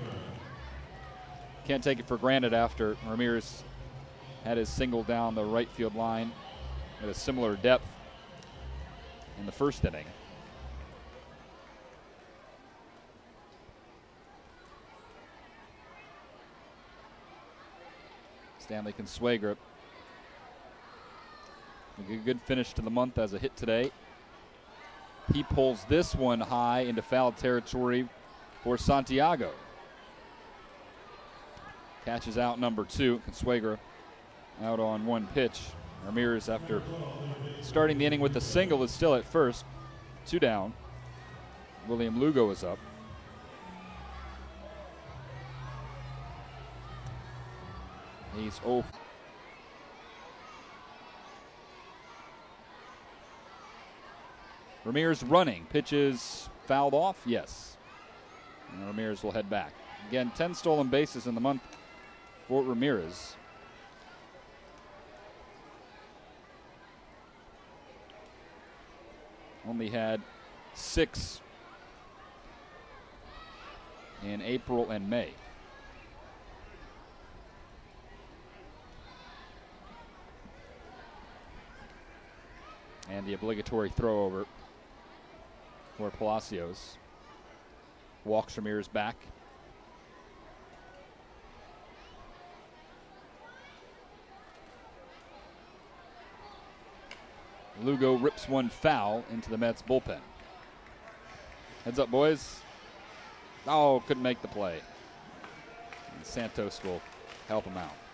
Can't take it for granted after Ramirez had his single down the right field line at a similar depth in the first inning. Stanley Consuegra. A good finish to the month as a hit today. He pulls this one high into foul territory for Santiago. Catches out number 2. Consuegra out on one pitch. Ramirez, after starting the inning with a single, is still at first. 2 down. William Lugo is up. He's 0. Ramirez running. Pitches fouled off? Yes. And Ramirez will head back. Again, 10 stolen bases in the month for Ramirez. Only had 6 in April and May. And the obligatory throw over for Palacios. Walks Ramirez back. Lugo rips one foul into the Mets bullpen. Heads up, boys. Oh, couldn't make the play. And Santos will help him out.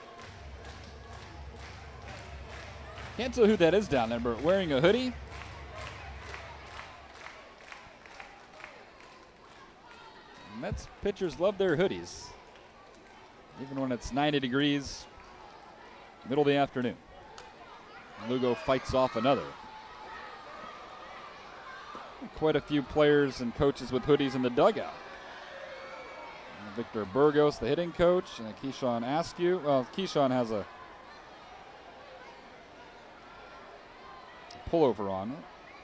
Can't tell who that is down there, but wearing a hoodie. Mets pitchers love their hoodies, even when it's 90 degrees, middle of the afternoon. Lugo fights off another. Quite a few players and coaches with hoodies in the dugout. Victor Burgos, the hitting coach, and Keyshawn Askew. Well, Keyshawn has a pullover on.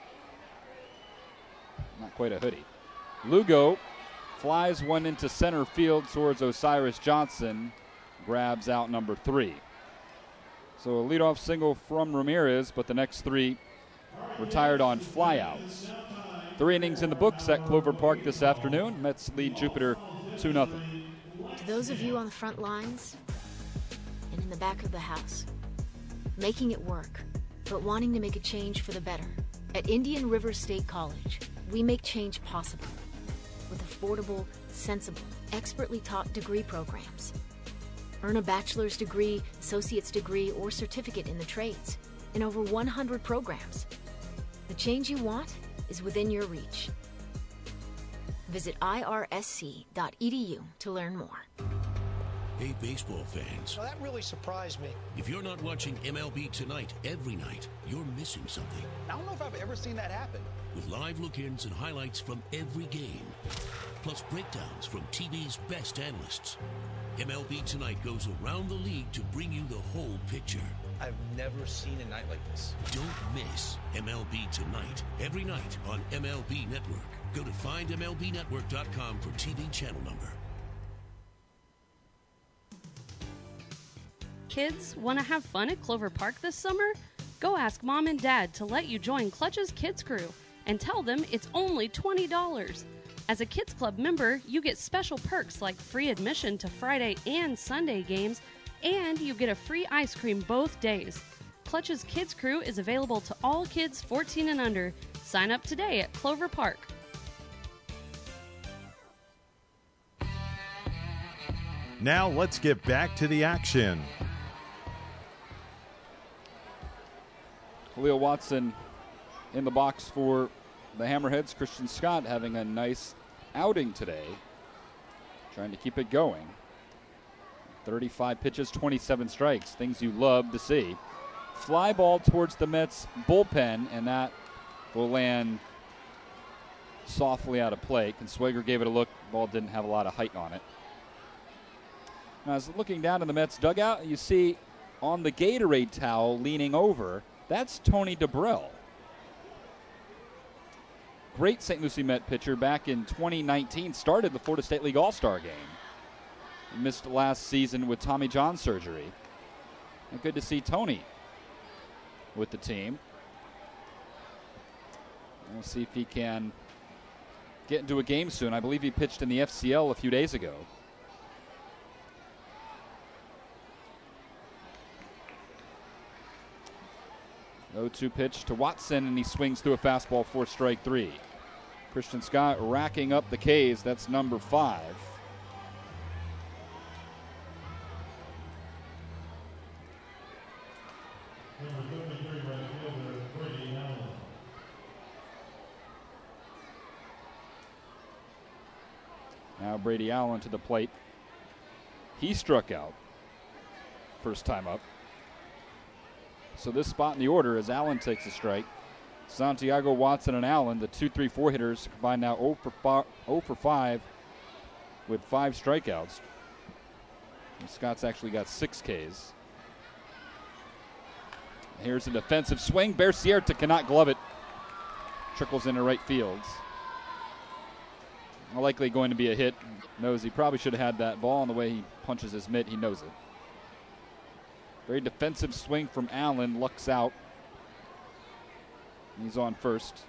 Not quite a hoodie. Lugo flies one into center field towards Osiris Johnson. Grabs out number 3. So a leadoff single from Ramirez, but the next 3 retired on flyouts. 3 innings in the books at Clover Park this afternoon. Mets lead Jupiter 2-0. To those of you on the front lines and in the back of the house, making it work, but wanting to make a change for the better. At Indian River State College, we make change possible with affordable, sensible, expertly taught degree programs. Earn a bachelor's degree, associate's degree, or certificate in the trades in over 100 programs. The change you want is within your reach. Visit irsc.edu to learn more. Hey, baseball fans. Well, that really surprised me. If you're not watching MLB Tonight every night, you're missing something. I don't know if I've ever seen that happen. With live look-ins and highlights from every game, plus breakdowns from TV's best analysts. MLB Tonight goes around the league to bring you the whole picture. I've never seen a night like this. Don't miss MLB Tonight every night on MLB Network. Go to findmlbnetwork.com for TV channel number. Kids, want to have fun at Clover Park this summer? Go ask Mom and Dad to let you join Clutch's Kids Crew and tell them it's only $20. As a Kids Club member, you get special perks like free admission to Friday and Sunday games, and you get a free ice cream both days. Clutch's Kids Crew is available to all kids 14 and under. Sign up today at Clover Park. Now let's get back to the action. Khalil Watson in the box for the Hammerheads. Christian Scott having a nice outing today, trying to keep it going. 35 pitches, 27 strikes, things you love to see. Fly ball towards the Mets bullpen, and that will land softly out of play. Consuegra gave it a look. Ball didn't have a lot of height on it. Now, as looking down in the Mets dugout, you see on the Gatorade towel leaning over, that's Tony DeBrell. great St. Lucie Met pitcher back in 2019, started the Florida State League All-Star game. He missed last season with Tommy John surgery. And good to see Tony with the team. We'll see if he can get into a game soon. I believe he pitched in the FCL a few days ago. The 0-2 pitch to Watson, and he swings through a fastball for strike three. Christian Scott racking up the Ks. That's number 5. Now Brady Allen to the plate. He struck out first time up. So this spot in the order as Allen takes a strike. Santiago, Watson, and Allen, the 2-3-4 hitters, combined now 0 for 5 with 5 strikeouts. And Scott's actually got 6 Ks. Here's a defensive swing. Bercierta cannot glove it. Trickles into right field. Likely going to be a hit. Knows he probably should have had that ball, and the way he punches his mitt, he knows it. Very defensive swing from Allen. Lucks out. He's on first.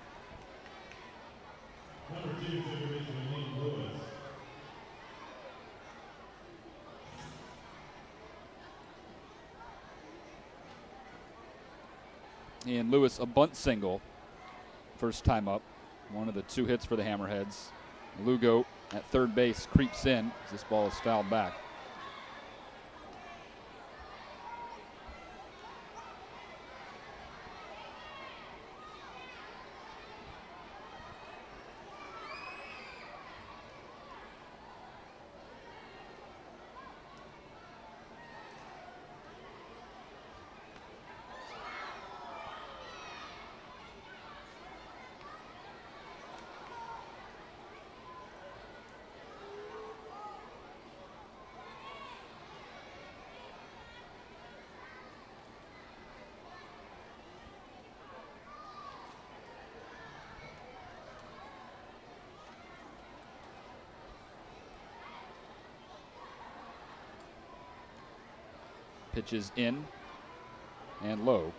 And Lewis, a bunt single. First time up. One of the 2 hits for the Hammerheads. Lugo at third base creeps in as this ball is fouled back. Pitches in and low.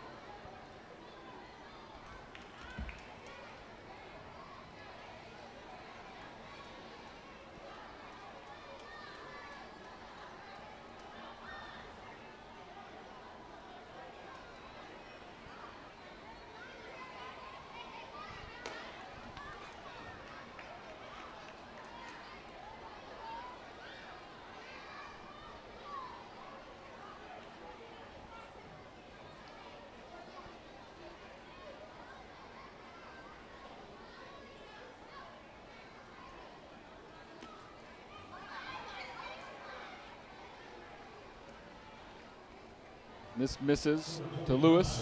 This misses to Lewis.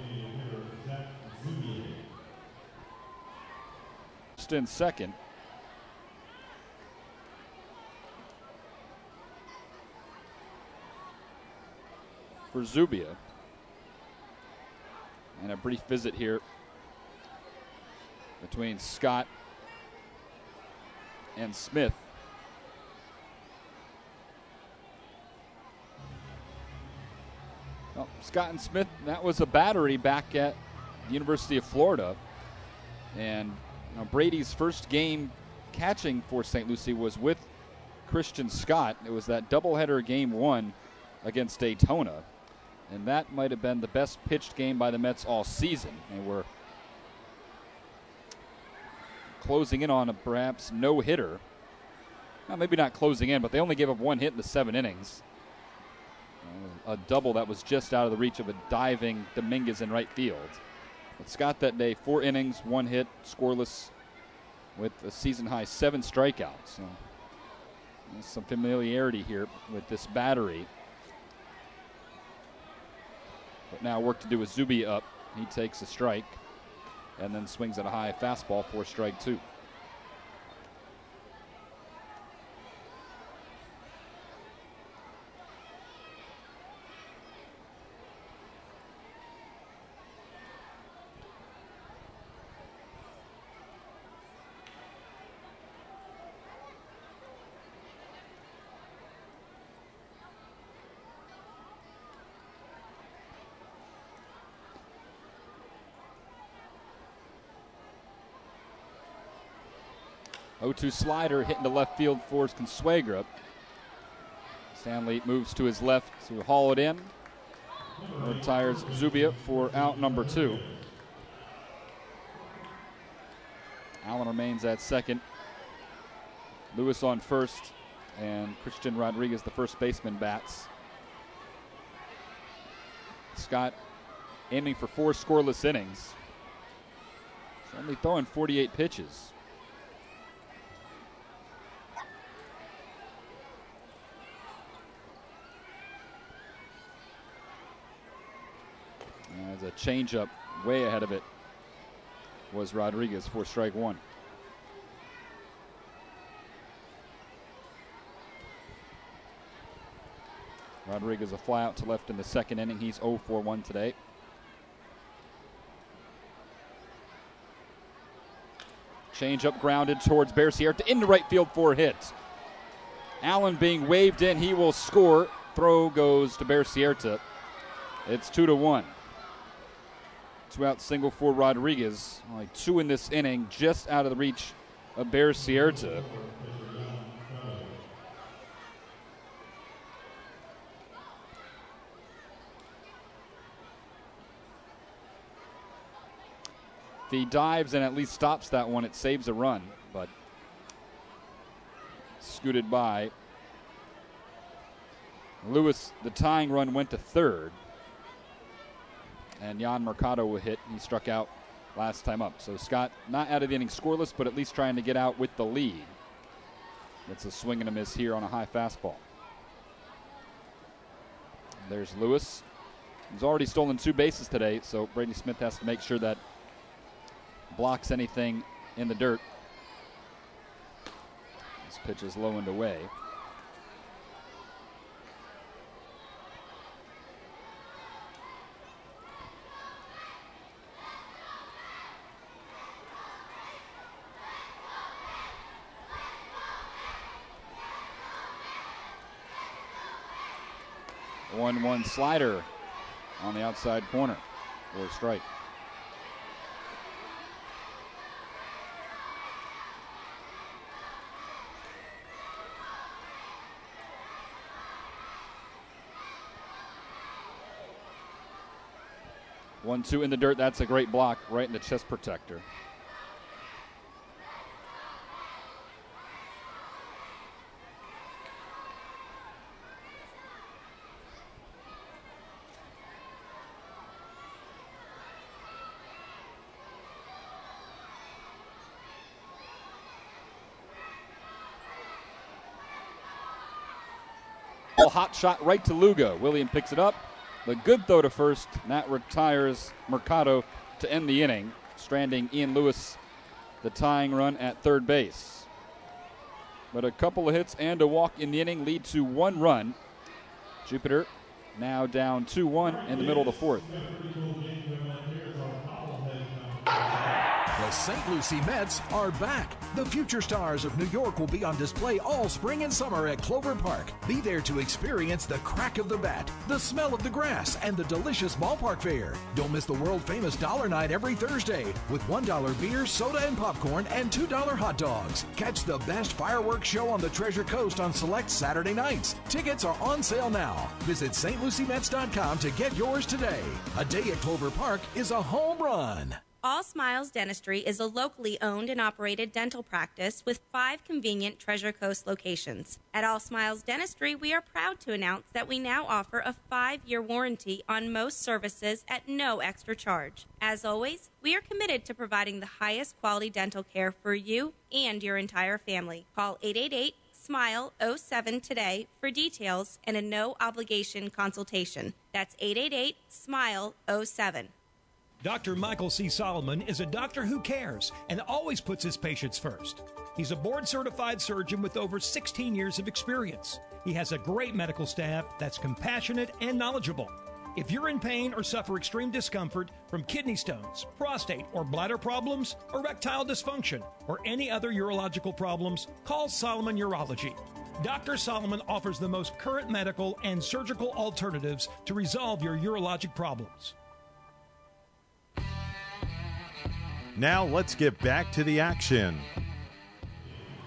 Just in second. For Zubia. And a brief visit here between Scott and Smith. Well, Scott and Smith, that was a battery back at the University of Florida. And Brady's first game catching for St. Lucie was with Christian Scott. It was that doubleheader game 1 against Daytona. And that might have been the best pitched game by the Mets all season. They were closing in on a perhaps no-hitter. Well, maybe not closing in, but they only gave up 1 hit in the 7 innings. A double that was just out of the reach of a diving Dominguez in right field. But Scott that day, 4 innings, 1 hit, scoreless, with a season-high 7 strikeouts. So there's some familiarity here with this battery. But now work to do with Zuby up. He takes a strike and then swings at a high fastball for strike 2. 0-2 slider hitting to left field for Consuegra. Stanley moves to his left to haul it in. Retires Zubia for out number 2. Allen remains at second. Lewis on first, and Christian Rodriguez, the first baseman, bats. Scott aiming for 4 scoreless innings. He's only throwing 48 pitches. As a changeup way ahead of it was Rodriguez for strike 1. Rodriguez a fly out to left in the second inning. He's 0-for-1 today. Changeup grounded towards Bearcierta into right field for a hit. Allen being waved in. He will score. Throw goes to Bearcierta. It's 2-1. 2-out single for Rodriguez. Only 2 in this inning, just out of the reach of Bearcierta. If he dives and at least stops that one, it saves a run, but scooted by. Lewis, the tying run, went to third. And Jan Mercado will hit. He struck out last time up. So Scott not out of the inning scoreless, but at least trying to get out with the lead. Gets a swing and a miss here on a high fastball. There's Lewis. He's already stolen 2 bases today, so Brady Smith has to make sure that blocks anything in the dirt. This pitch is low and away. One slider on the outside corner for a strike. One, 2 in the dirt. That's a great block right in the chest protector. Hot shot right to Lugo. William picks it up. The good throw to first. That retires Mercado to end the inning, stranding Ian Lewis, the tying run at third base. But a couple of hits and a walk in the inning lead to 1 run. Jupiter now down 2-1 in the middle of the 4th. The St. Lucie Mets are back. The future stars of New York will be on display all spring and summer at Clover Park. Be there to experience the crack of the bat, the smell of the grass, and the delicious ballpark fare. Don't miss the world-famous Dollar Night every Thursday with $1 beer, soda, and popcorn, and $2 hot dogs. Catch the best fireworks show on the Treasure Coast on select Saturday nights. Tickets are on sale now. Visit stluciemets.com to get yours today. A day at Clover Park is a home run. All Smiles Dentistry is a locally owned and operated dental practice with 5 convenient Treasure Coast locations. At All Smiles Dentistry, we are proud to announce that we now offer a 5-year warranty on most services at no extra charge. As always, we are committed to providing the highest quality dental care for you and your entire family. Call 888-SMILE-07 today for details and a no-obligation consultation. That's 888-SMILE-07. Dr. Michael C. Solomon is a doctor who cares and always puts his patients first. He's a board-certified surgeon with over 16 years of experience. He has a great medical staff that's compassionate and knowledgeable. If you're in pain or suffer extreme discomfort from kidney stones, prostate or bladder problems, erectile dysfunction, or any other urological problems, call Solomon Urology. Dr. Solomon offers the most current medical and surgical alternatives to resolve your urologic problems. Now let's get back to the action.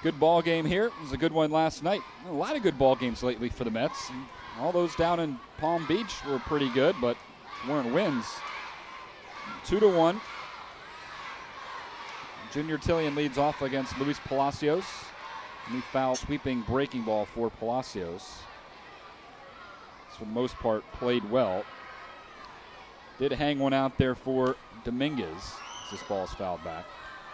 Good ball game here. It was a good one last night. A lot of good ball games lately for the Mets. And all those down in Palm Beach were pretty good, but weren't wins. 2-1. Junior Tillian leads off against Luis Palacios. New foul, sweeping breaking ball for Palacios. For the most part, played well. Did hang one out there for Dominguez as this ball is fouled back.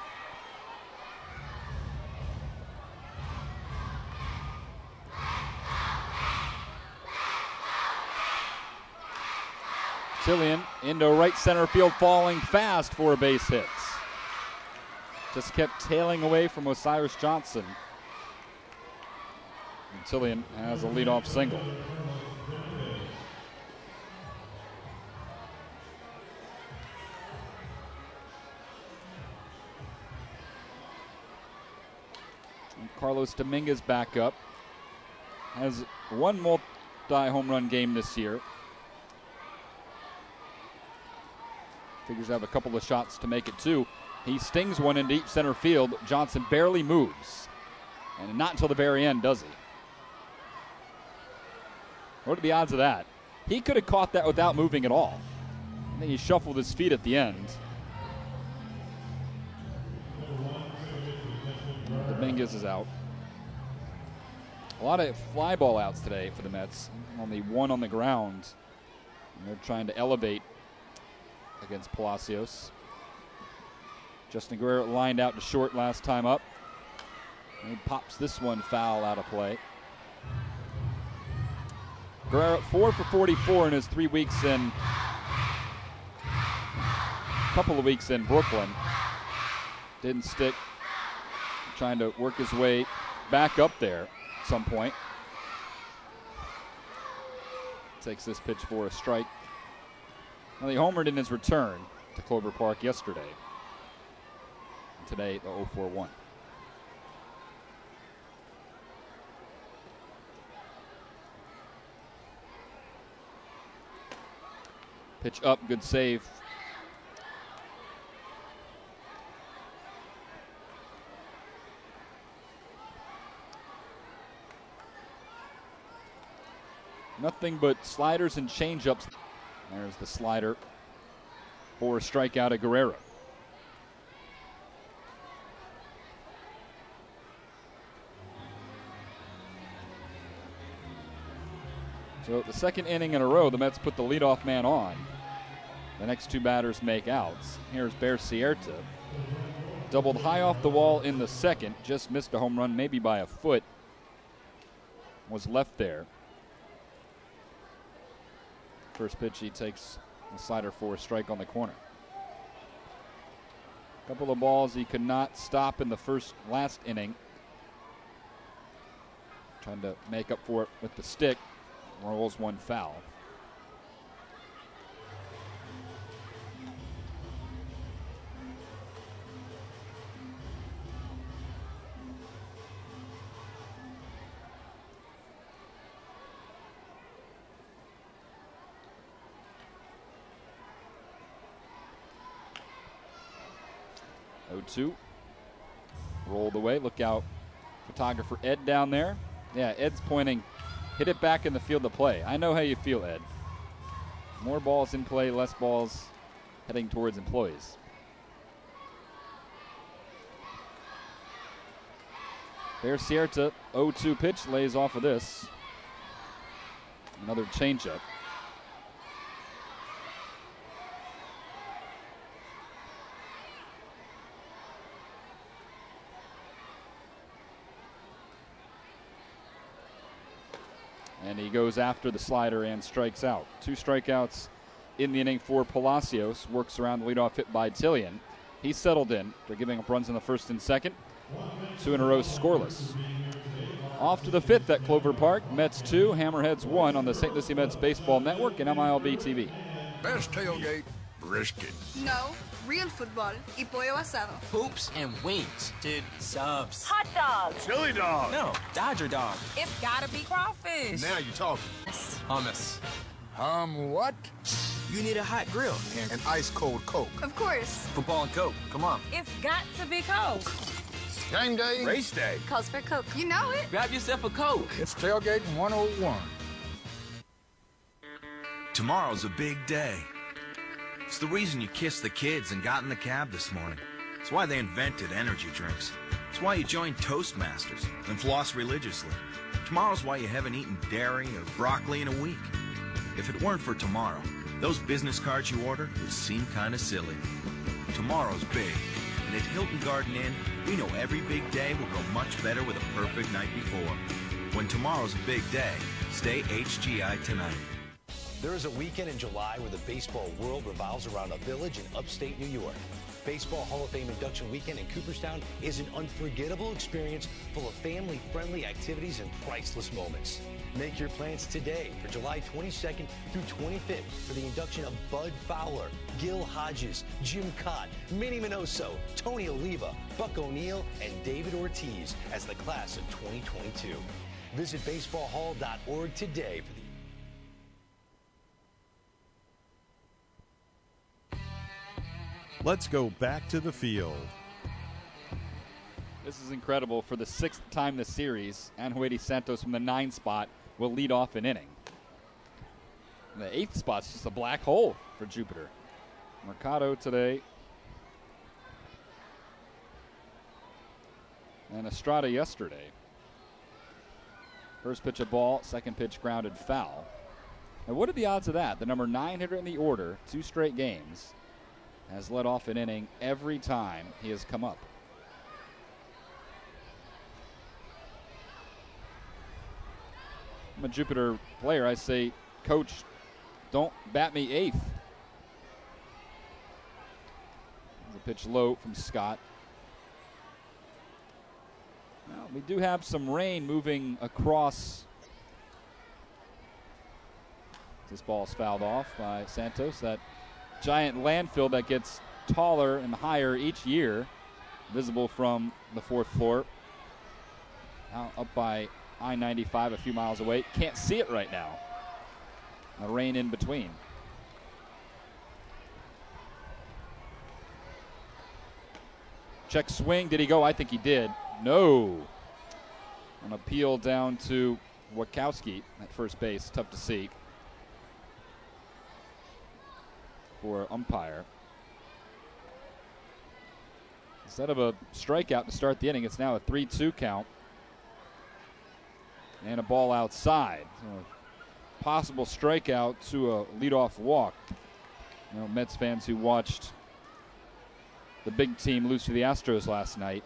Tillian into right center field, falling fast for a base hit. Just kept tailing away from Osiris Johnson. And Tillian has a leadoff single. And Carlos Dominguez back up. Has one multi-home run game this year. Figures to have a couple of shots to make it two. He stings one in deep center field. Johnson barely moves. And not until the very end does he. What are the odds of that? He could have caught that without moving at all. I think he shuffled his feet at the end. Dominguez is out. A lot of fly ball outs today for the Mets. Only one on the ground. And they're trying to elevate against Palacios. Justin Guerrero lined out to short last time up. And he pops this one foul out of play. Guerrero 4 for 44 in his 3 weeks in, couple of weeks in Brooklyn. Didn't stick. Trying to work his way back up there at some point. Takes this pitch for a strike. Well, he homered in his return to Clover Park yesterday. And today, the 0-4-1. Pitch up, good save. Nothing but sliders and changeups. There's the slider for a strikeout of Guerrero. So the second inning in a row, the Mets put the leadoff man on. The next two batters make outs. Here's Bear Cierta. Doubled high off the wall in the second. Just missed a home run, maybe by a foot. Was left there. First pitch, he takes a slider for a strike on the corner. Couple of balls he could not stop in the last inning. Trying to make up for it with the stick. Rolls one foul. Rolled away. Look out, photographer Ed down there. Yeah, Ed's pointing. Hit it back in the field of play. I know how you feel, Ed. More balls in play, less balls heading towards employees. Bear Cierta, 0-2 pitch, lays off of this. Another changeup. And he goes after the slider and strikes out. 2 strikeouts in the inning for Palacios. Works around the leadoff hit by Tillian. He's settled in. They're giving up runs in the first and second. 2 in a row scoreless. Off to the 5th at Clover Park. Mets 2, Hammerheads 1 on the St. Lucie Mets Baseball Network and MILB TV. Best tailgate, brisket. No, real football y pollo asado. Hoops and wings. Dude, subs. Hot dogs. Chili dog. No, Dodger dog. It's gotta be crawfish. Now you're talking. Hummus. What? You need a hot grill. And an ice cold Coke. Of course. Football and Coke. Come on. It's got to be Coke. Game day. Race day. Calls for Coke. You know it. Grab yourself a Coke. It's Tailgating 101. Tomorrow's a big day. It's the reason you kissed the kids and got in the cab this morning. It's why they invented energy drinks. It's why you joined Toastmasters and floss religiously. Tomorrow's why you haven't eaten dairy or broccoli in a week. If it weren't for tomorrow, those business cards you ordered would seem kind of silly. Tomorrow's big, and at Hilton Garden Inn, we know every big day will go much better with a perfect night before. When tomorrow's a big day, stay HGI tonight. There is a weekend in July where the baseball world revolves around a village in upstate New York. Baseball Hall of Fame induction weekend in Cooperstown is an unforgettable experience full of family-friendly activities and priceless moments. Make your plans today for July 22nd through 25th for the induction of Bud Fowler, Gil Hodges, Jim Cott, Minnie Minoso, Tony Oliva, Buck O'Neill, and David Ortiz as the class of 2022. Visit baseballhall.org today for the Let's go back to the field. This is incredible. For the 6th time this series, Anjuedi Santos from the 9 spot will lead off an inning. And the 8th spot's just a black hole for Jupiter. Mercado today. And Estrada yesterday. First pitch a ball, second pitch grounded foul. And what are the odds of that? The number 9 hitter in the order, 2 straight games, has led off an inning every time he has come up. I'm a Jupiter player. I say, Coach, don't bat me 8th. There's a pitch low from Scott. Now, we do have some rain moving across. This ball's fouled off by Santos. That giant landfill that gets taller and higher each year, visible from the 4th floor. Now up by I-95 a few miles away. Can't see it right now. The rain in between. Check swing. Did he go? I think he did. No. An appeal down to Wachowski at first base. Tough to see for umpire. Instead of a strikeout to start the inning, it's now a 3-2 count. And a ball outside. So a possible strikeout to a leadoff walk. You know, Mets fans who watched the big team lose to the Astros last night,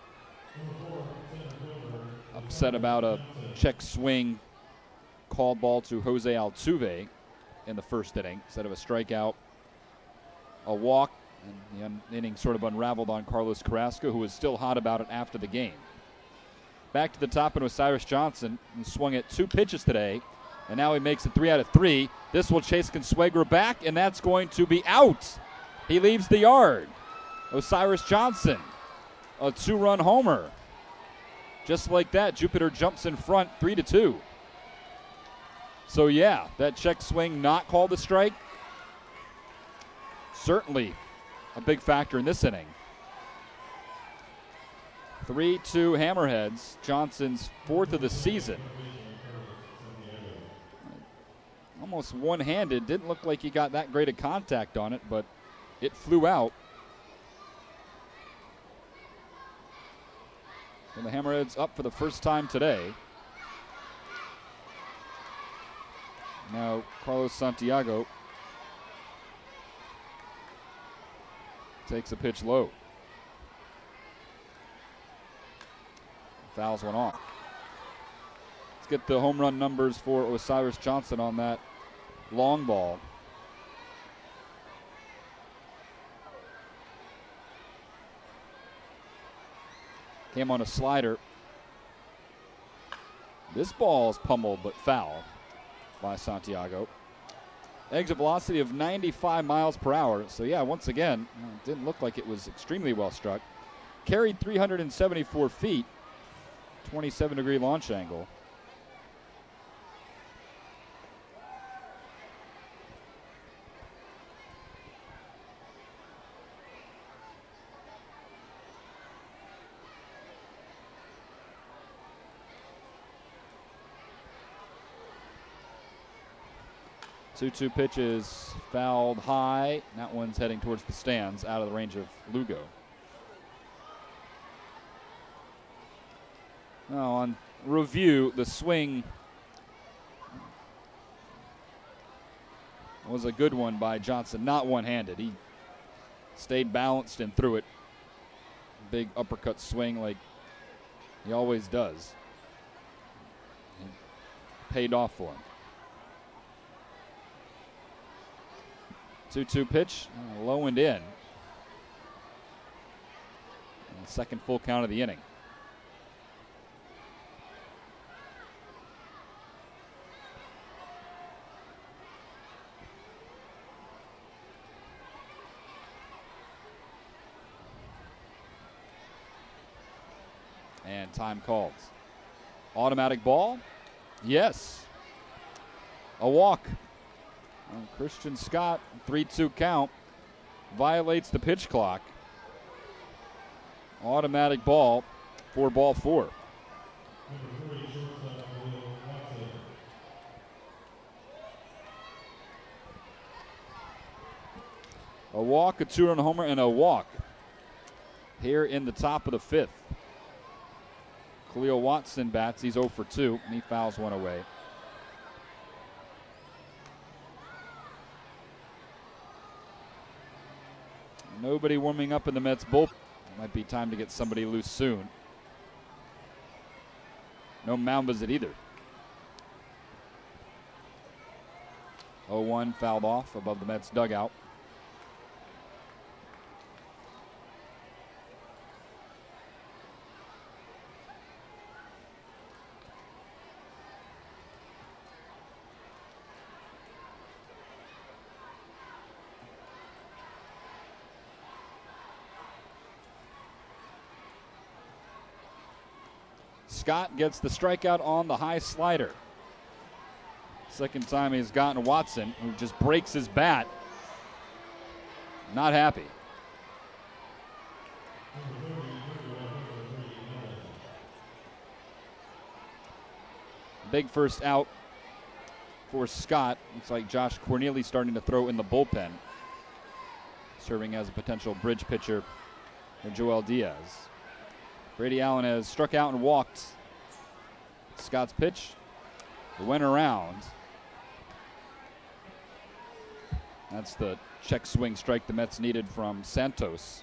upset about a check swing called ball to Jose Altuve in the first inning. Instead of a strikeout, a walk, and the inning sort of unraveled on Carlos Carrasco, who was still hot about it after the game. Back to the top and Osiris Johnson, who swung at 2 pitches today, and now he makes it 3 out of 3. This will chase Consuegra back, and that's going to be out. He leaves the yard. Osiris Johnson, a 2-run homer. Just like that, Jupiter jumps in front 3-2. So yeah, that check swing not called a strike, certainly a big factor in this inning. 3-2 Hammerheads, Johnson's 4th of the season. Almost one-handed, didn't look like he got that great a contact on it, but it flew out. And the Hammerheads up for the first time today. Now Carlos Santiago takes a pitch low. Fouls one off. Let's get the home run numbers for Osiris Johnson on that long ball. Came on a slider. This ball is pummeled but foul by Santiago. Exit velocity of 95 miles per hour. So yeah, once again, it didn't look like it was extremely well struck. Carried 374 feet, 27-degree launch angle. 2-2 pitch is fouled high. That one's heading towards the stands, out of the range of Lugo. Now on review, the swing was a good one by Johnson, not one-handed. He stayed balanced and threw it. Big uppercut swing like he always does. It paid off for him. 2-2 pitch, low and in. And second full count of the inning. And time called. Automatic ball? Yes. A walk. Christian Scott, 3-2 count, violates the pitch clock. Automatic ball, 4-4. A walk, a 2-run homer, and a walk here in the top of the fifth. Khalil Watson bats. He's 0 for 2, and he fouls one away. Nobody warming up in the Mets bullpen. It might be time to get somebody loose soon. No mound visit either. 0-1 fouled off above the Mets dugout. Scott gets the strikeout on the high slider. Second time he's gotten Watson, who just breaks his bat. Not happy. Big first out for Scott. Looks like Josh Corneli starting to throw in the bullpen, serving as a potential bridge pitcher for Joel Diaz. Brady Allen has struck out and walked. Scott's pitch, it went around. That's the check swing strike the Mets needed from Santos.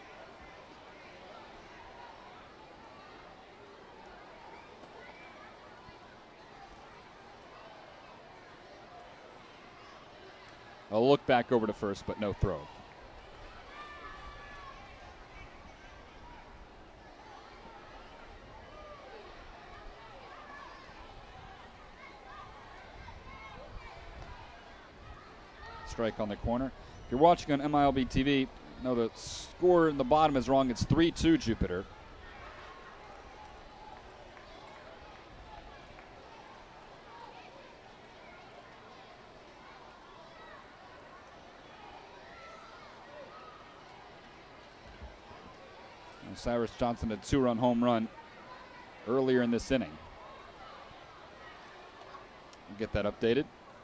A look back over to first, but no throw. Strike on the corner. If you're watching on MILB TV, know the score in the bottom is wrong. It's 3-2 Jupiter. And Cyrus Johnson had a 2-run home run earlier in this inning. We'll get that updated.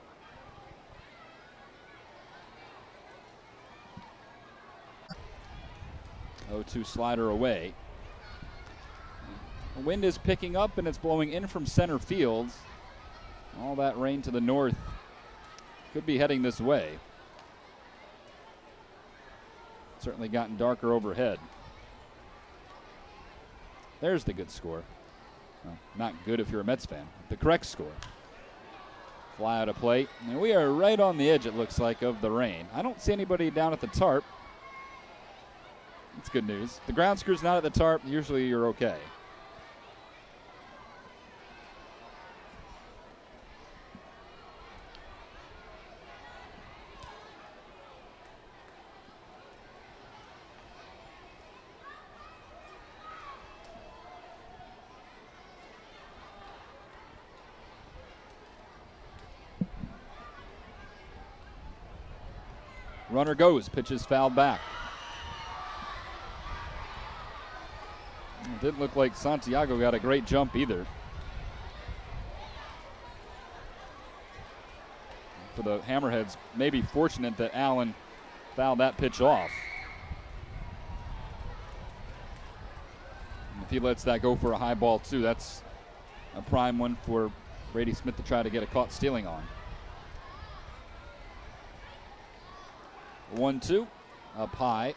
0-2 slider away. The wind is picking up and it's blowing in from center field. All that rain to the north could be heading this way. Certainly gotten darker overhead. There's the good score. Well, not good if you're a Mets fan. The correct score. Fly out of plate. And we are right on the edge, it looks like, of the rain. I don't see anybody down at the tarp. That's good news. The ground screw's not at the tarp. Usually you're okay. Runner goes. Pitch is fouled back. It didn't look like Santiago got a great jump either. for the Hammerheads. Maybe fortunate that Allen fouled that pitch off. And if he lets that go for a high ball too, that's a prime one for Brady Smith to try to get a caught stealing on. 1-2 up high.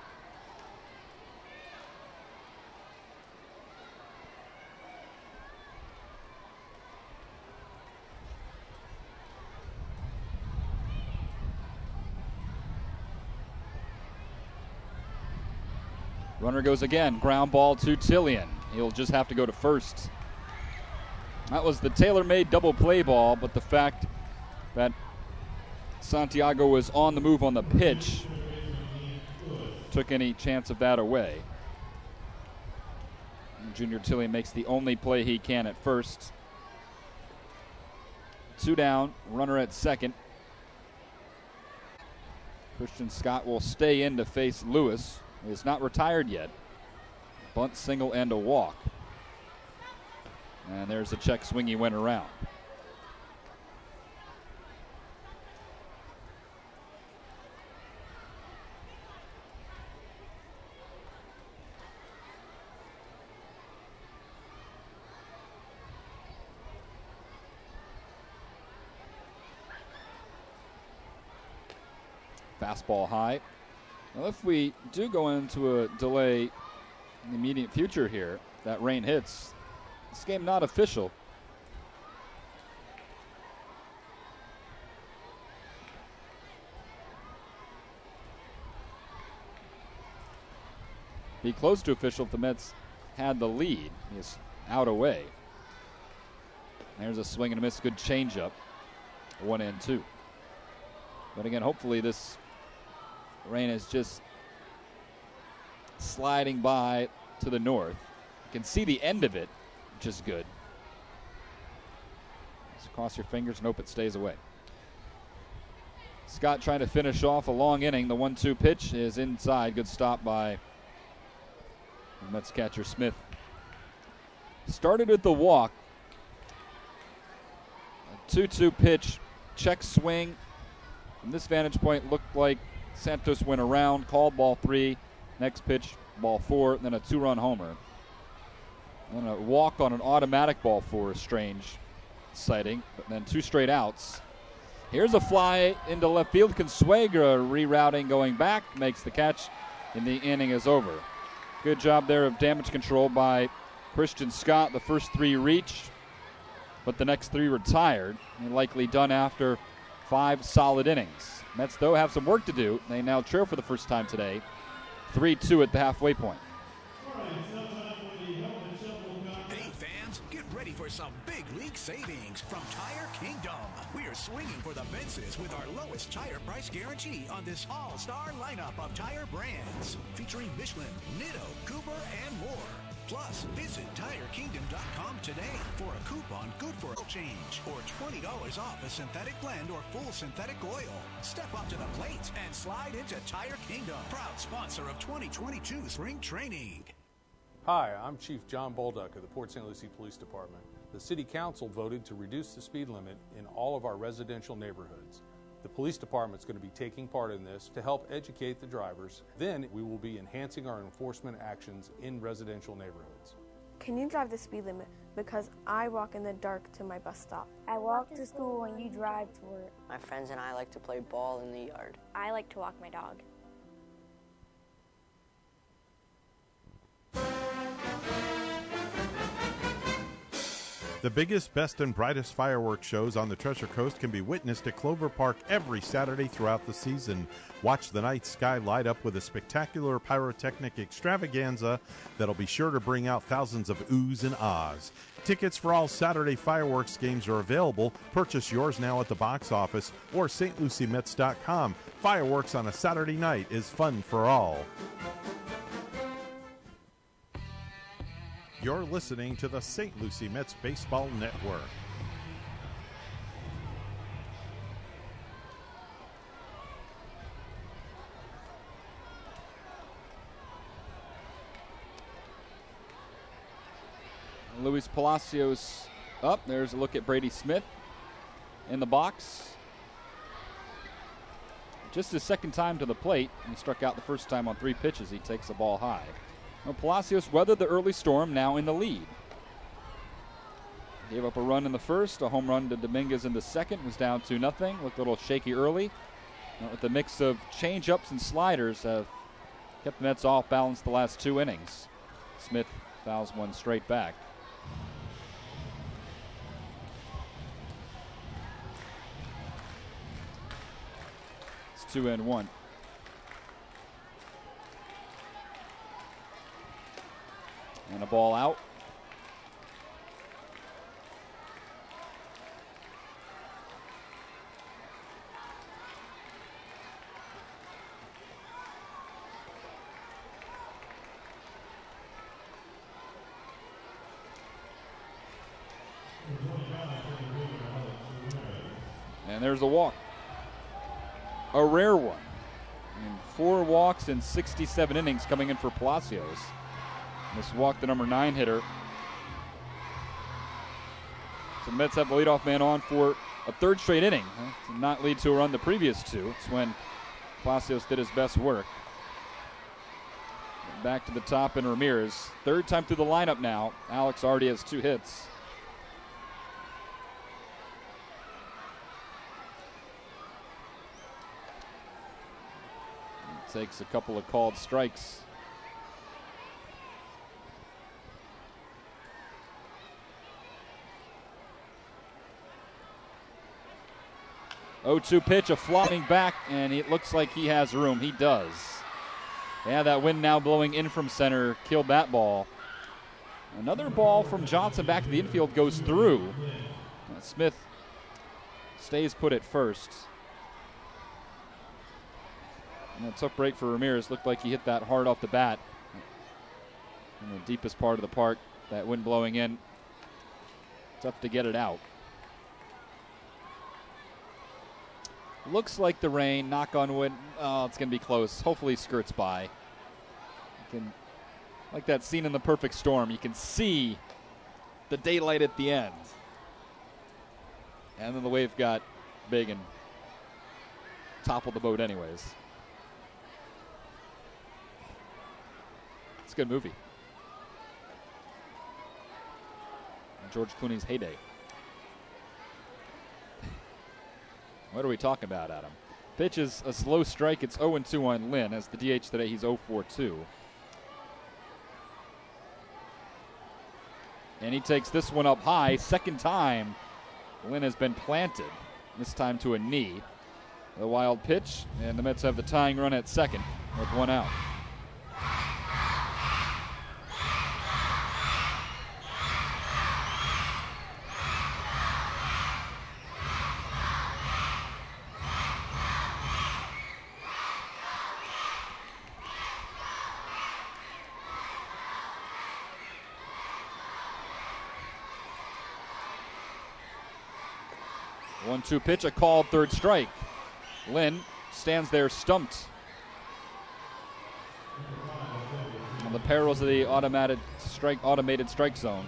Runner goes again. Ground ball to Tillian. He'll just have to go to first. That was the tailor-made double play ball, but the fact that Santiago was on the move on the pitch took any chance of that away. And Junior Tillian makes the only play he can at first. 2 down, runner at second. Christian Scott will stay in to face Lewis. He is not retired yet. Bunt, single, and a walk. And there's a check swing he went around. Fastball high. Well, if we do go into a delay in the immediate future here, that rain hits, this game not official. Be close to official if the Mets had the lead. He's out away. There's a swing and a miss, good changeup. 1-2. But again, hopefully this rain is just sliding by to the north. You can see the end of it, which is good. Just cross your fingers and hope it stays away. Scott trying to finish off a long inning. The 1-2 pitch is inside. Good stop by the Mets catcher Smith. Started with the walk. A 2-2 pitch, check swing. From this vantage point, looked like Santos went around, called ball 3. Next pitch, ball 4, then a 2-run homer. And a walk on an automatic ball 4, a strange sighting, but then 2 straight outs. Here's a fly into left field. Consuegra rerouting, going back, makes the catch, and the inning is over. Good job there of damage control by Christian Scott. The first 3 reached, but the next 3 retired, and likely done after 5 solid innings. Mets, though, have some work to do. They now trail for the first time today, 3-2 at the halfway point. Hey, fans, get ready for some big league savings from Tire Kingdom. We are swinging for the fences with our lowest tire price guarantee on this all-star lineup of tire brands, featuring Michelin, Nitto, Cooper, and more. Plus, visit TireKingdom.com today for a coupon good for oil change or $20 off a synthetic blend or full synthetic oil. Step up to the plate and slide into Tire Kingdom, proud sponsor of 2022 Spring Training. Hi, I'm Chief John Bolduc of the Port St. Lucie Police Department. The City Council voted to reduce the speed limit in all of our residential neighborhoods. The police department's going to be taking part in this to help educate the drivers. Then we will be enhancing our enforcement actions in residential neighborhoods. Can you drive the speed limit? Because I walk in the dark to my bus stop. I walk to school and you drive to work. My friends and I like to play ball in the yard. I like to walk my dog. The biggest, best, and brightest fireworks shows on the Treasure Coast can be witnessed at Clover Park every Saturday throughout the season. Watch the night sky light up with a spectacular pyrotechnic extravaganza that'll be sure to bring out thousands of oohs and ahs. Tickets for all Saturday fireworks games are available. Purchase yours now at the box office or stluciemets.com. Fireworks on a Saturday night is fun for all. You're listening to the St. Lucie Mets Baseball Network. Luis Palacios up. There's a look at Brady Smith in the box. just his second time to the plate. He struck out the first time on 3 pitches. He takes the ball high. Well, Palacios weathered the early storm, now in the lead. Gave up a run in the first, a home run to Dominguez in the second, was down 2-0. Looked a little shaky early. With the mix of change-ups and sliders have kept the Mets off balance the last 2 innings. Smith fouls one straight back. It's 2-1. And a ball out. And there's a walk. A rare one. And 4 walks in 67 innings coming in for Palacios. This walk, the number 9 hitter. So the Mets have the leadoff man on for a 3rd straight inning. To not lead to a run the previous 2. It's when Palacios did his best work. Back to the top in Ramirez. 3rd time through the lineup now. Alex already has 2 hits. Takes a couple of called strikes. (0-2) pitch, a flopping back, and it looks like he has room. He does. Yeah, that wind now blowing in from center killed that ball. Another ball from Johnson back to the infield goes through. Smith stays put at first. And a tough break for Ramirez. Looked like he hit that hard off the bat. In the deepest part of the park, that wind blowing in. Tough to get it out. Looks like the rain, knock on wood, it's going to be close. Hopefully skirts by. Like that scene in The Perfect Storm, you can see the daylight at the end. And then the wave got big and toppled the boat anyways. It's a good movie. George Clooney's heyday. What are we talking about, Adam? Pitch is a slow strike. It's 0-2 on Lynn. As the DH today, he's 0-4-2. And he takes this one up high. 2nd time Lynn has been planted, this time to a knee. The wild pitch, and the Mets have the tying run at 2nd with 1 out. One-two pitch, a called 3rd strike. Lynn stands there stumped on the perils of the automated strike zone.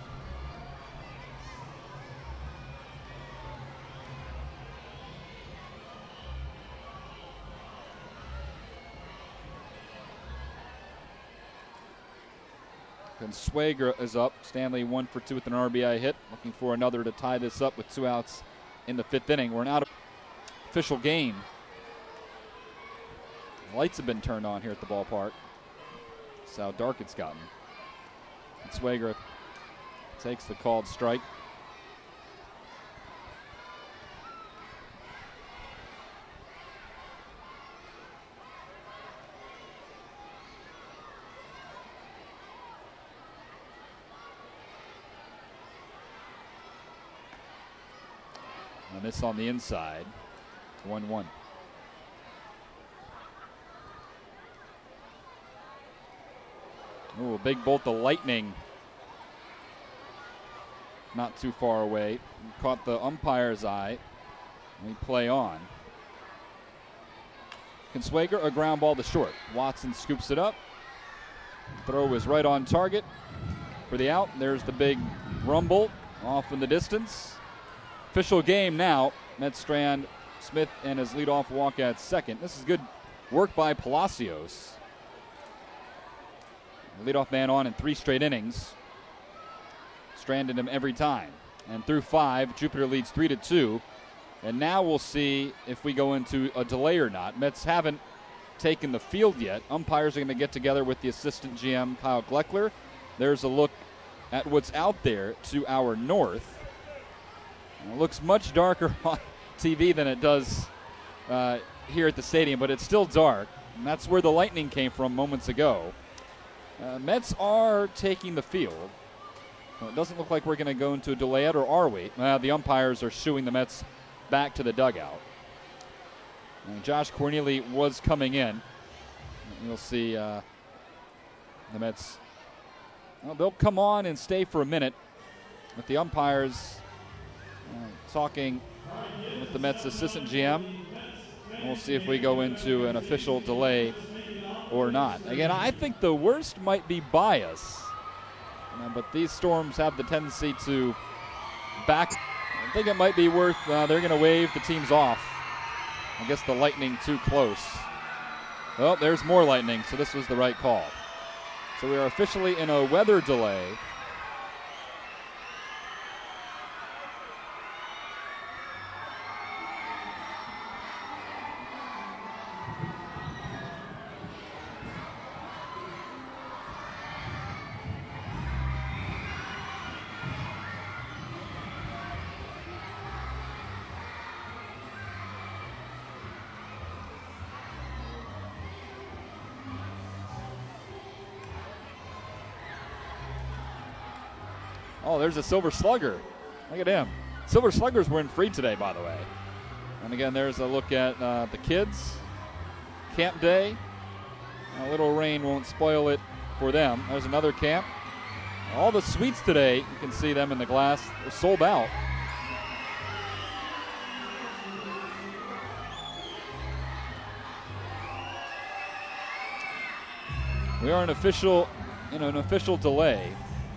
Consuegra is up. Stanley 1 for 2 with an RBI hit. Looking for another to tie this up with 2 outs in the 5th inning. We're out of official game. Lights have been turned on here at the ballpark. That's how dark it's gotten. And Consuegra takes the called strike. And this on the inside. 1-1. Ooh, a big bolt of lightning. Not too far away. Caught the umpire's eye. We play on. Consuegra, a ground ball to short. Watson scoops it up. Throw is right on target for the out. There's the big rumble off in the distance. Official game now. Mets stand Smith and his leadoff walk at second. This is good work by Palacios. Leadoff man on in 3 straight innings. Stranded him every time. And through 5, Jupiter leads 3-2. And now we'll see if we go into a delay or not. Mets haven't taken the field yet. Umpires are going to get together with the assistant GM, Kyle Gleckler. There's a look at what's out there to our north. And it looks much darker on TV than it does here at the stadium, but it's still dark. And that's where the lightning came from moments ago. Mets are taking the field. Well, it doesn't look like we're going to go into a delay yet, or are we? The umpires are shooing the Mets back to the dugout. And Josh Corneli was coming in. You'll see the Mets. Well, they'll come on and stay for a minute with the umpires talking with the Mets assistant GM. And we'll see if we go into an official delay or not. Again, I think the worst might be bias. But these storms have the tendency to back. I think it might be worth, they're going to wave the teams off. I guess the lightning too close. Well, there's more lightning, so this was the right call. So we are officially in a weather delay. Oh, there's a Silver Slugger. Look at him. Silver Sluggers weren't free today, by the way. And again, there's a look at the kids. Camp day. A little rain won't spoil it for them. There's another camp. All the suites today, you can see them in the glass, they're sold out. We are in an official delay.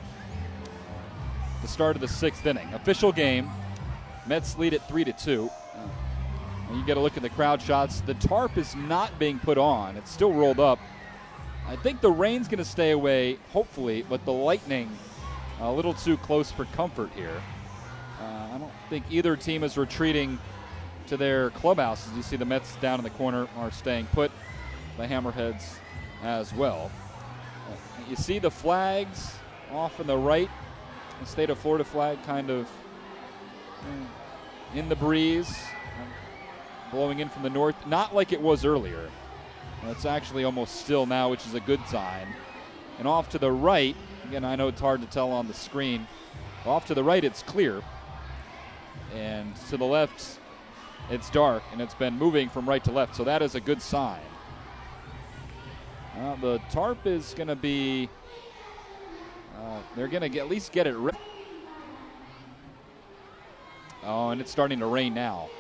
The start of the 6th inning. Official game. Mets lead at 3-2. You get a look at the crowd shots. The tarp is not being put on. It's still rolled up. I think the rain's going to stay away, hopefully, but the lightning a little too close for comfort here. I don't think either team is retreating to their clubhouses. You see the Mets down in the corner are staying put. The Hammerheads as well. You see the flags off in the right. The state of Florida flag kind of in the breeze, blowing in from the north. Not like it was earlier. It's actually almost still now, which is a good sign. And off to the right, again, I know it's hard to tell on the screen. Off to the right, it's clear. And to the left, it's dark, and it's been moving from right to left, so that is a good sign. The tarp is going to be... they're going to at least get it ripped. Oh, and it's starting to rain now.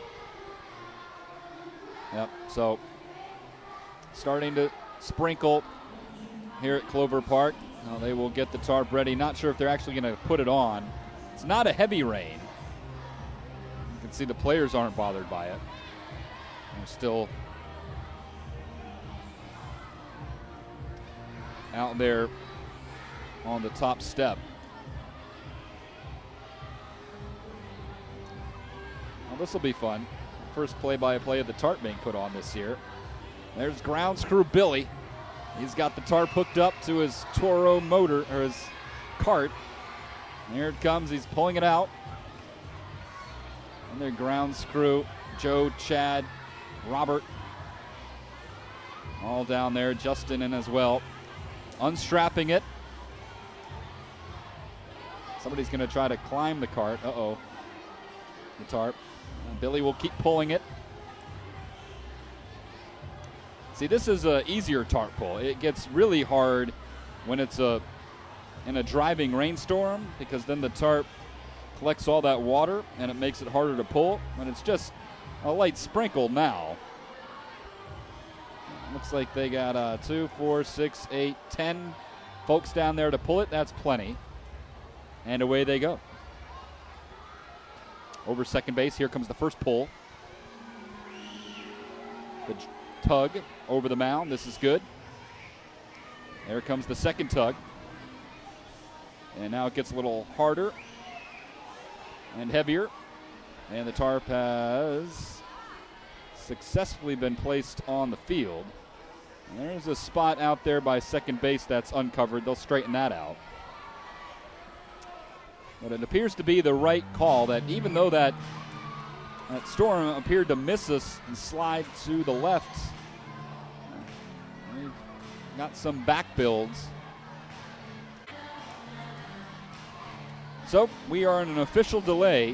Yep, so starting to sprinkle here at Clover Park. Now they will get the tarp ready. Not sure if they're actually going to put it on. It's not a heavy rain. You can see the players aren't bothered by it. They're still out there on the top step. Well, this will be fun. First play-by-play of the tarp being put on this year. There's grounds crew Billy. He's got the tarp hooked up to his Toro motor, or his cart. And here it comes. He's pulling it out. And their grounds crew, Joe, Chad, Robert, all down there. Justin in as well. Unstrapping it. Somebody's going to try to climb the cart. Uh-oh. The tarp. And Billy will keep pulling it. See, this is an easier tarp pull. It gets really hard when it's in a driving rainstorm, because then the tarp collects all that water and it makes it harder to pull. When it's just a light sprinkle now. Looks like they got 2, 4, 6, 8, 10 folks down there to pull it. That's plenty. And away they go. Over second base, here comes the first pull. The tug over the mound. This is good. There comes the second tug. And now it gets a little harder and heavier. And the tarp has successfully been placed on the field. And there's a spot out there by second base that's uncovered. They'll straighten that out. But it appears to be the right call, that even though that storm appeared to miss us and slide to the left, we've got some back builds. So we are in an official delay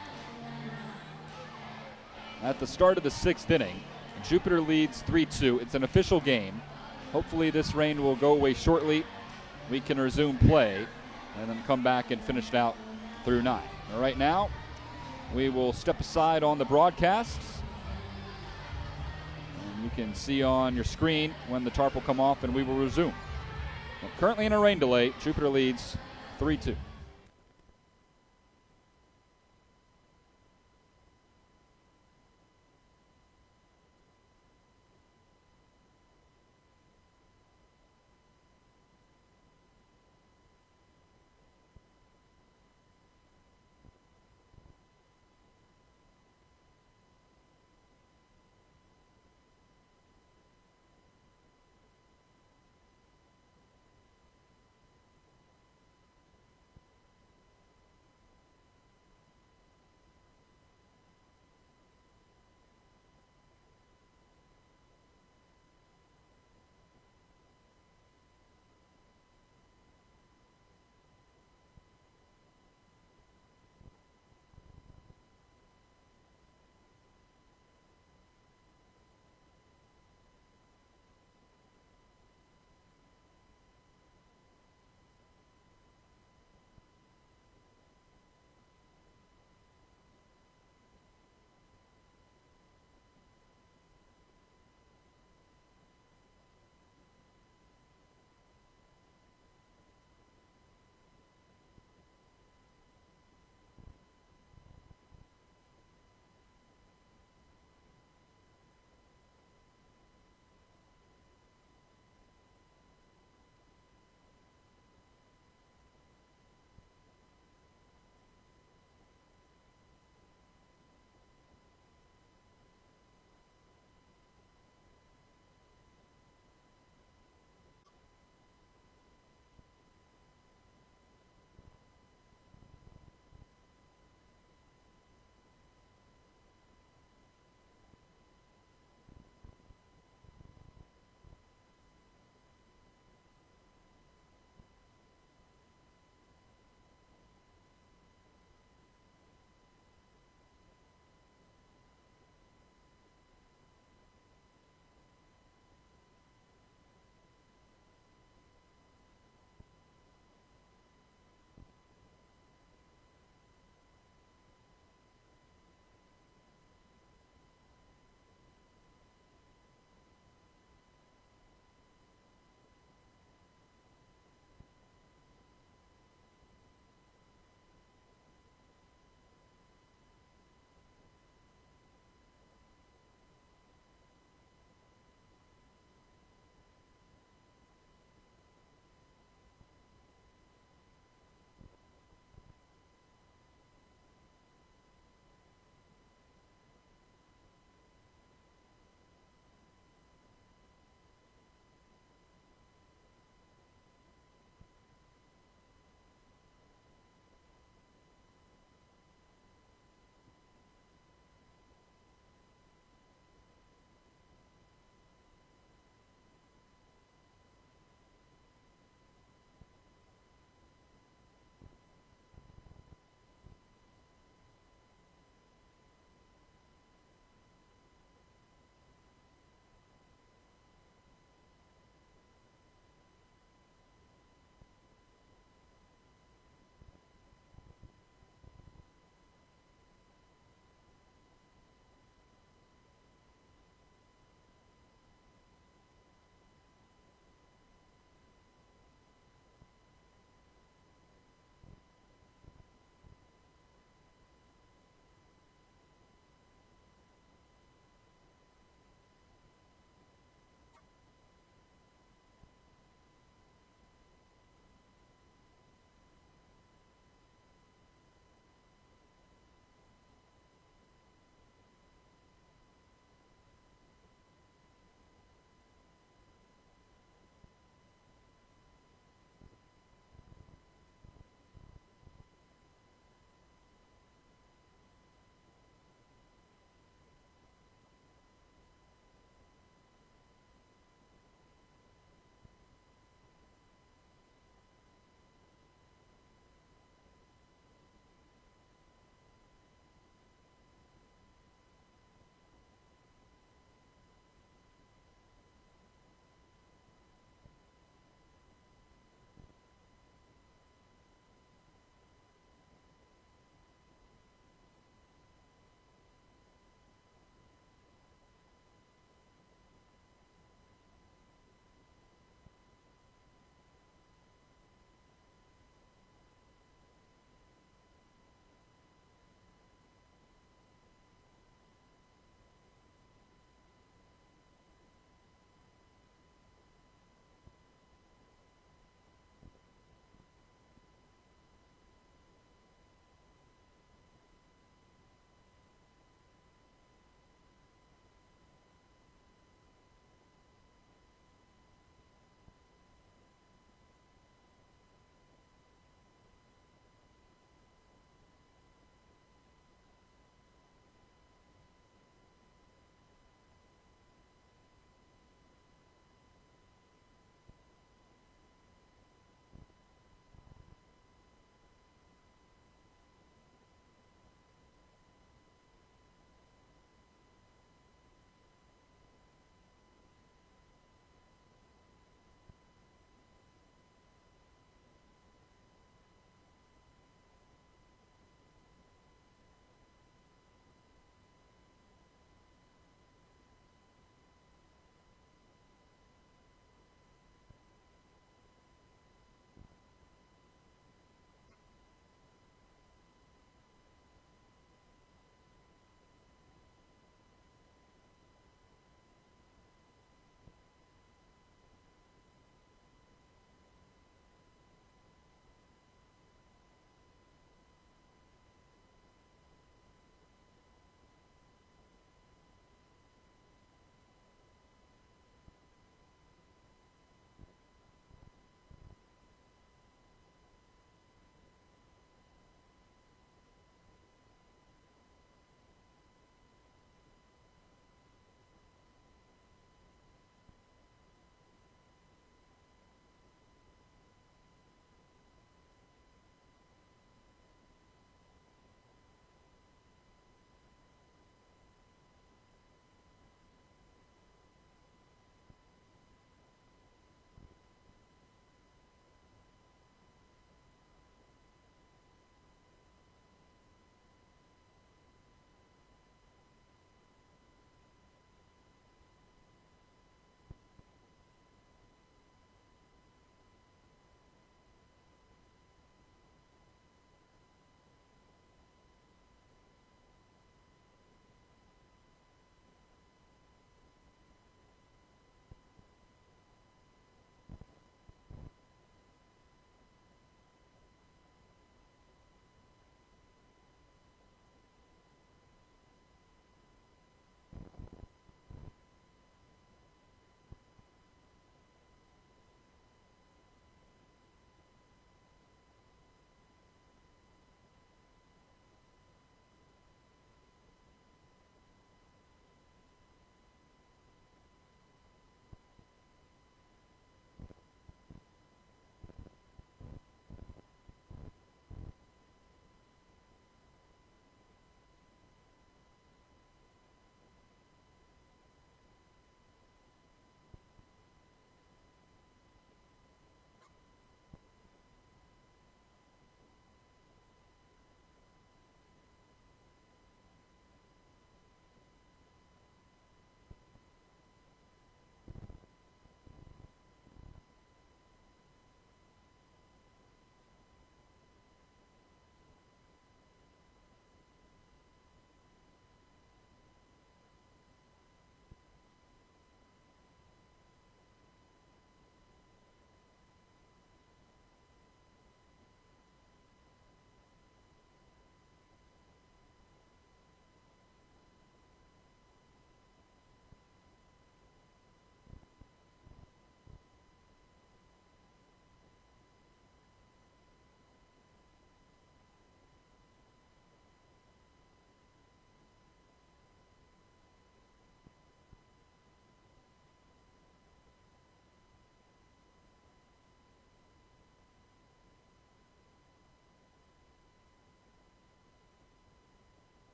at the start of the 6th inning. Jupiter leads 3-2. It's an official game. Hopefully this rain will go away shortly. We can resume play and then come back and finish it out through 9. All right, now we will step aside on the broadcast. And you can see on your screen when the tarp will come off and we will resume. Well, currently in a rain delay, Jupiter leads 3-2.